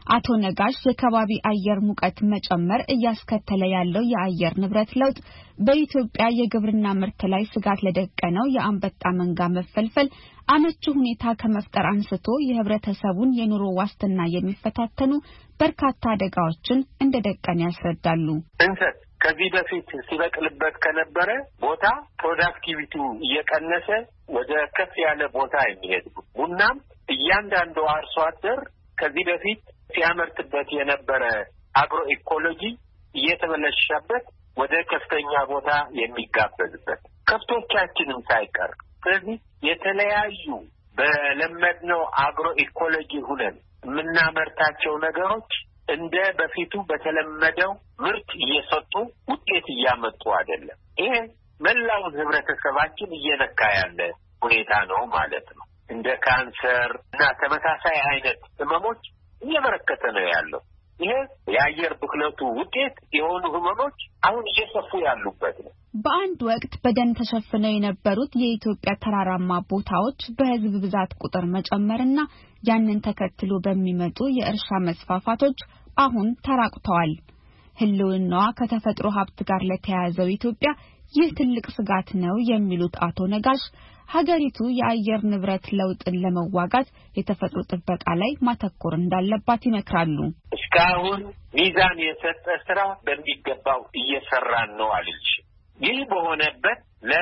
አቶ ነጋሽ የከባቢ አየር ሙቀት መጨመር እያስከተለ ያለው የአየር ንብረት ለውጥ በኢትዮጵያ የግብርና ምርት ላይ ስጋት ለደቀነው የአንበጣ መንጋ መፈልፈል አመቺ ሁኔታ ከመፍጠር አንስቶ የህብረተሰቡን የኑሮ ዋስትና የሚፈታተኑ በርካታ አደጋዎችን እንደደቀነ ያስረዳሉ። እንሰት ከዚህ በፊት ሲበቅልበት ከነበረ ቦታ ፕሮዳክቲቪቲው እየቀነሰ ወደ ከፍ ያለ ቦታ የሚሄድ ቡናም እያንዳንዱ አርሶ አደር ከዚህ በፊት ሲያመርትበት የነበረ አግሮ ኢኮሎጂ እየተበለሸበት ወደ ከፍተኛ ቦታ የሚጋበዝበት ከፍቶቻችንም ሳይቀር ስለዚህ የተለያዩ በለመድነው አግሮ ኢኮሎጂ ሁነን የምናመርታቸው ነገሮች እንደ በፊቱ በተለመደው ምርት እየሰጡ ውጤት እያመጡ አይደለም። ይሄ መላውን ህብረተሰባችን እየነካ ያለ ሁኔታ ነው ማለት ነው። እንደ ካንሰር እና ተመሳሳይ አይነት ህመሞች እየበረከተ ነው ያለው። ይሄ የአየር ብክለቱ ውጤት የሆኑ ህመሞች አሁን እየሰፉ ያሉበት ነው። በአንድ ወቅት በደን ተሸፍነው የነበሩት የኢትዮጵያ ተራራማ ቦታዎች በህዝብ ብዛት ቁጥር መጨመርና ያንን ተከትሎ በሚመጡ የእርሻ መስፋፋቶች አሁን ተራቁተዋል። ህልውናዋ ከተፈጥሮ ሀብት ጋር ለተያያዘው ኢትዮጵያ ይህ ትልቅ ስጋት ነው የሚሉት አቶ ነጋሽ ሀገሪቱ የአየር ንብረት ለውጥን ለመዋጋት የተፈጥሮ ጥበቃ ላይ ማተኮር እንዳለባት ይመክራሉ። እስካሁን ሚዛን የሰጠ ስራ በሚገባው እየሰራን ነው አልልሽ። ይህ በሆነበት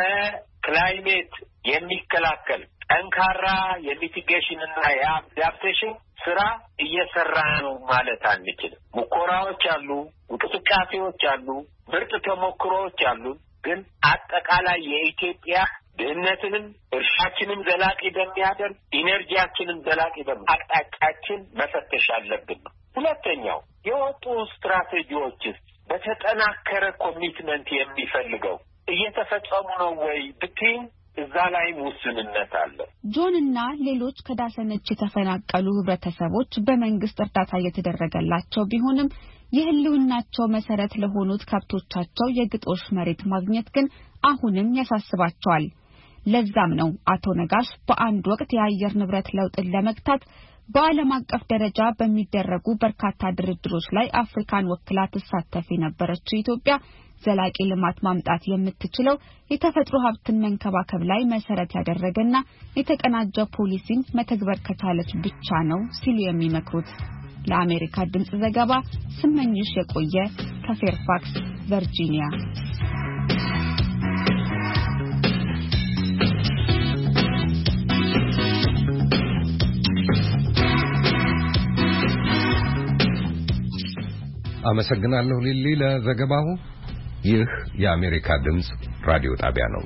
ለክላይሜት የሚከላከል ጠንካራ የሚቲጌሽን እና የአዳፕቴሽን ስራ እየሰራ ነው ማለት አንችልም። ሙከራዎች አሉ፣ እንቅስቃሴዎች አሉ፣ ምርጥ ተሞክሮዎች አሉ። ግን አጠቃላይ የኢትዮጵያ ድህነትንም እርሻችንም ዘላቂ በሚያደርግ ኢነርጂያችንም ዘላቂ በሚያደርግ አቅጣጫችን መፈተሽ አለብን። ሁለተኛው የወጡ ስትራቴጂዎች በተጠናከረ ኮሚትመንት የሚፈልገው እየተፈጸሙ ነው ወይ ብትይኝ እዛ ላይ ውስንነት አለ። ጆንና ሌሎች ከዳሰነች የተፈናቀሉ ህብረተሰቦች በመንግስት እርዳታ እየተደረገላቸው ቢሆንም የህልውናቸው መሰረት ለሆኑት ከብቶቻቸው የግጦሽ መሬት ማግኘት ግን አሁንም ያሳስባቸዋል። ለዛም ነው አቶ ነጋሽ በአንድ ወቅት የአየር ንብረት ለውጥን ለመግታት በዓለም አቀፍ ደረጃ በሚደረጉ በርካታ ድርድሮች ላይ አፍሪካን ወክላ ተሳተፍ የነበረችው ኢትዮጵያ ዘላቂ ልማት ማምጣት የምትችለው የተፈጥሮ ሀብትን መንከባከብ ላይ መሰረት ያደረገና የተቀናጀ ፖሊሲን መተግበር ከቻለች ብቻ ነው ሲሉ የሚመክሩት። ለአሜሪካ ድምጽ ዘገባ ስመኝሽ የቆየ ከፌርፋክስ ቨርጂኒያ። አመሰግናለሁ ሊሊ ለዘገባው። ይህ የአሜሪካ ድምጽ ራዲዮ ጣቢያ ነው።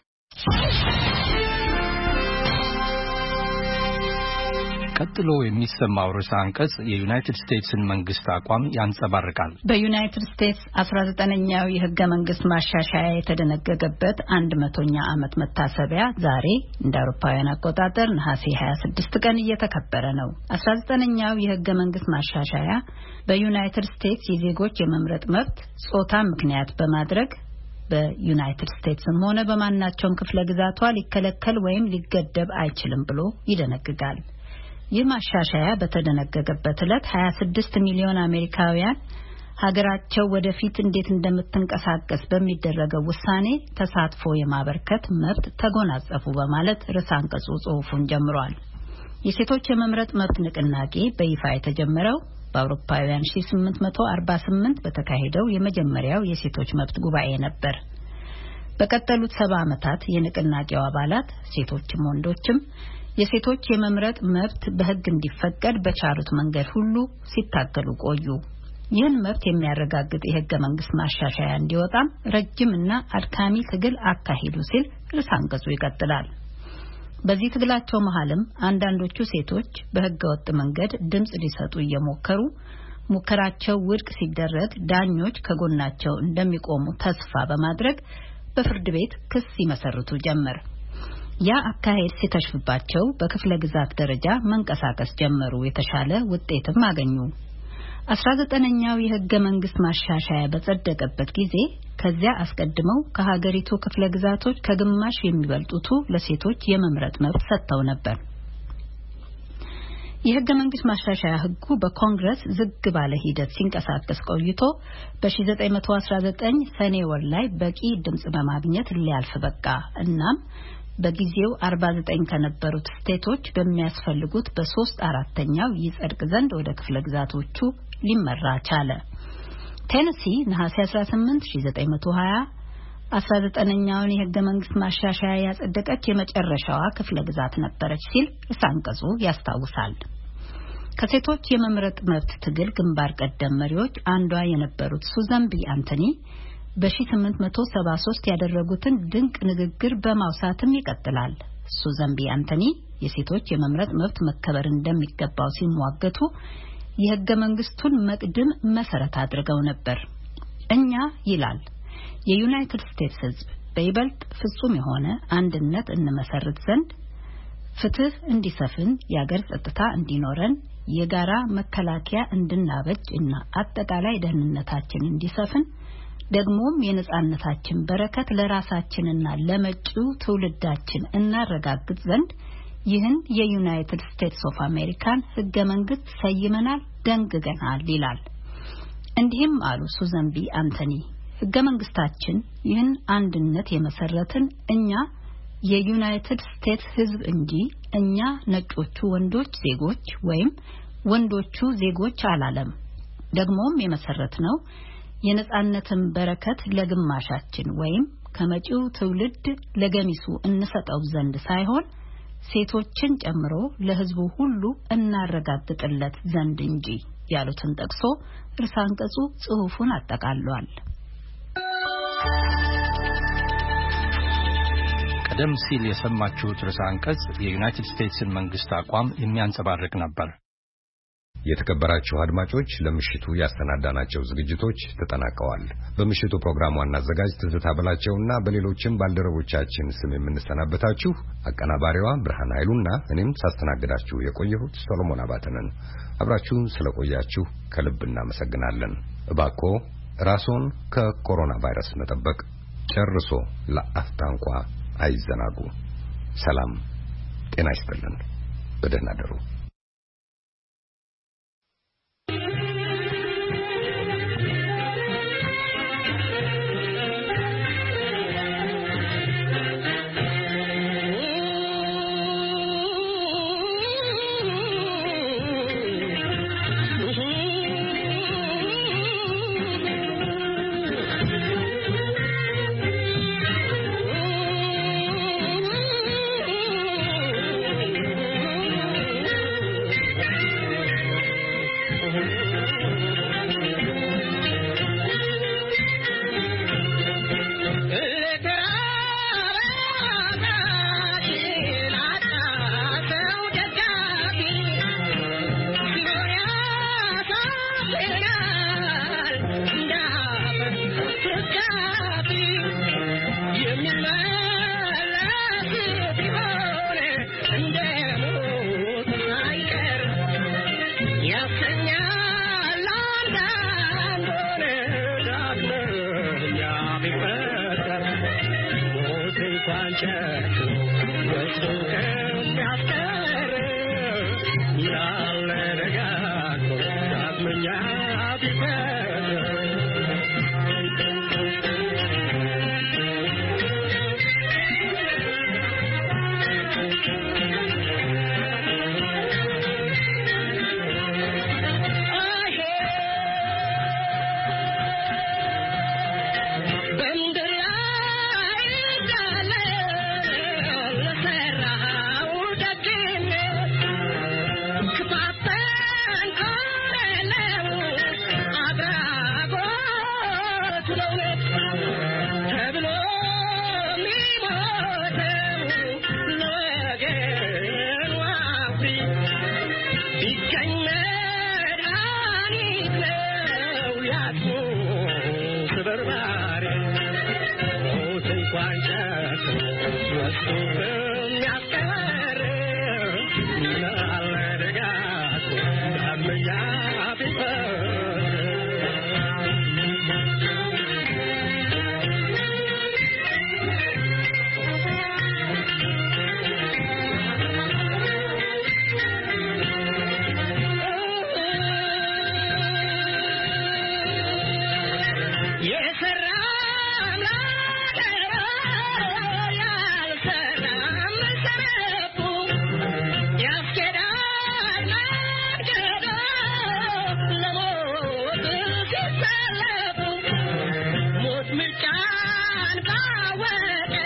ቀጥሎ የሚሰማው ርዕሰ አንቀጽ የዩናይትድ ስቴትስን መንግስት አቋም ያንጸባርቃል። በዩናይትድ ስቴትስ አስራ ዘጠነኛው የህገ መንግስት ማሻሻያ የተደነገገበት አንድ መቶኛ ዓመት መታሰቢያ ዛሬ እንደ አውሮፓውያን አቆጣጠር ነሐሴ ሀያ ስድስት ቀን እየተከበረ ነው። አስራ ዘጠነኛው የህገ መንግስት ማሻሻያ በዩናይትድ ስቴትስ የዜጎች የመምረጥ መብት ጾታን ምክንያት በማድረግ በዩናይትድ ስቴትስም ሆነ በማናቸውም ክፍለ ግዛቷ ሊከለከል ወይም ሊገደብ አይችልም ብሎ ይደነግጋል። ይህ ማሻሻያ በተደነገገበት ዕለት ሀያ ስድስት ሚሊዮን አሜሪካውያን ሀገራቸው ወደፊት እንዴት እንደምትንቀሳቀስ በሚደረገው ውሳኔ ተሳትፎ የማበርከት መብት ተጎናጸፉ በማለት ርዕሰ አንቀጹ ጽሑፉን ጀምሯል። የሴቶች የመምረጥ መብት ንቅናቄ በይፋ የተጀመረው በአውሮፓውያን ሺህ ስምንት መቶ አርባ ስምንት በተካሄደው የመጀመሪያው የሴቶች መብት ጉባኤ ነበር። በቀጠሉት ሰባ ዓመታት የንቅናቄው አባላት ሴቶችም ወንዶችም የሴቶች የመምረጥ መብት በሕግ እንዲፈቀድ በቻሉት መንገድ ሁሉ ሲታገሉ ቆዩ። ይህን መብት የሚያረጋግጥ የሕገ መንግስት ማሻሻያ እንዲወጣም ረጅምና አድካሚ ትግል አካሂዱ ሲል ርዕሰ አንቀጹ ይቀጥላል። በዚህ ትግላቸው መሃልም አንዳንዶቹ ሴቶች በሕገ ወጥ መንገድ ድምጽ ሊሰጡ እየሞከሩ ሙከራቸው ውድቅ ሲደረግ ዳኞች ከጎናቸው እንደሚቆሙ ተስፋ በማድረግ በፍርድ ቤት ክስ ይመሰርቱ ጀመር። ያ አካሄድ ሲተሽፍባቸው በክፍለ ግዛት ደረጃ መንቀሳቀስ ጀመሩ። የተሻለ ውጤትም አገኙ። አስራ ዘጠነኛው የሕገ መንግስት ማሻሻያ በጸደቀበት ጊዜ ከዚያ አስቀድመው ከሀገሪቱ ክፍለ ግዛቶች ከግማሽ የሚበልጡቱ ለሴቶች የመምረጥ መብት ሰጥተው ነበር። የህገ መንግስት ማሻሻያ ህጉ በኮንግረስ ዝግ ባለ ሂደት ሲንቀሳቀስ ቆይቶ በ1919 ሰኔ ወር ላይ በቂ ድምጽ በማግኘት ሊያልፍ በቃ። እናም በጊዜው አርባ ዘጠኝ ከነበሩት ስቴቶች በሚያስፈልጉት በሶስት አራተኛው ይጸድቅ ዘንድ ወደ ክፍለ ግዛቶቹ ሊመራ ቻለ። ቴነሲ ነሐሴ አስራ ስምንት ሺህ ዘጠኝ መቶ ሀያ አስራ ዘጠነኛውን የህገ መንግስት ማሻሻያ ያጸደቀች የመጨረሻዋ ክፍለ ግዛት ነበረች ሲል አንቀጹ ያስታውሳል። ከሴቶች የመምረጥ መብት ትግል ግንባር ቀደም መሪዎች አንዷ የነበሩት ሱዛን ቢ አንቶኒ በ1873 ያደረጉትን ድንቅ ንግግር በማውሳትም ይቀጥላል። ሱዛን ቢ አንቶኒ የሴቶች የመምረጥ መብት መከበር እንደሚገባው ሲሟገቱ የህገ መንግስቱን መቅድም መሰረት አድርገው ነበር። እኛ ይላል የዩናይትድ ስቴትስ ህዝብ በይበልጥ ፍጹም የሆነ አንድነት እንመሰርት ዘንድ ፍትህ እንዲሰፍን የአገር ጸጥታ እንዲኖረን የጋራ መከላከያ እንድናበጅ እና አጠቃላይ ደህንነታችን እንዲሰፍን ደግሞም የነጻነታችን በረከት ለራሳችንና ለመጪው ትውልዳችን እናረጋግጥ ዘንድ ይህን የዩናይትድ ስቴትስ ኦፍ አሜሪካን ህገ መንግስት ሰይመናል ደንግገናል ይላል። እንዲህም አሉ ሱዛን ቢ አንቶኒ ህገ መንግስታችን ይህን አንድነት የመሰረትን እኛ የዩናይትድ ስቴትስ ህዝብ እንጂ እኛ ነጮቹ ወንዶች ዜጎች ወይም ወንዶቹ ዜጎች አላለም። ደግሞም የመሰረትነው የነጻነትን በረከት ለግማሻችን ወይም ከመጪው ትውልድ ለገሚሱ እንሰጠው ዘንድ ሳይሆን ሴቶችን ጨምሮ ለህዝቡ ሁሉ እናረጋግጥለት ዘንድ እንጂ ያሉትን ጠቅሶ ርዕሰ አንቀጹ ጽሑፉን አጠቃሏል። ቀደም ሲል የሰማችሁት ርዕሰ አንቀጽ የዩናይትድ ስቴትስን መንግስት አቋም የሚያንጸባርቅ ነበር። የተከበራችሁ አድማጮች ለምሽቱ ያሰናዳናቸው ዝግጅቶች ተጠናቀዋል። በምሽቱ ፕሮግራም ዋና አዘጋጅ ትዝታ በላቸውና በሌሎችም ባልደረቦቻችን ስም የምንሰናበታችሁ አቀናባሪዋ ብርሃን ኃይሉና እኔም ሳስተናግዳችሁ የቆየሁት ሶሎሞን አባተ ነን። አብራችሁን ስለቆያችሁ ከልብ እናመሰግናለን። እባክዎ ራስዎን ከኮሮና ቫይረስ መጠበቅ ጨርሶ ለአፍታ እንኳ አይዘናጉ። ሰላም ጤና ይስጥልን። በደህና ደሩ። ማን ባወቀ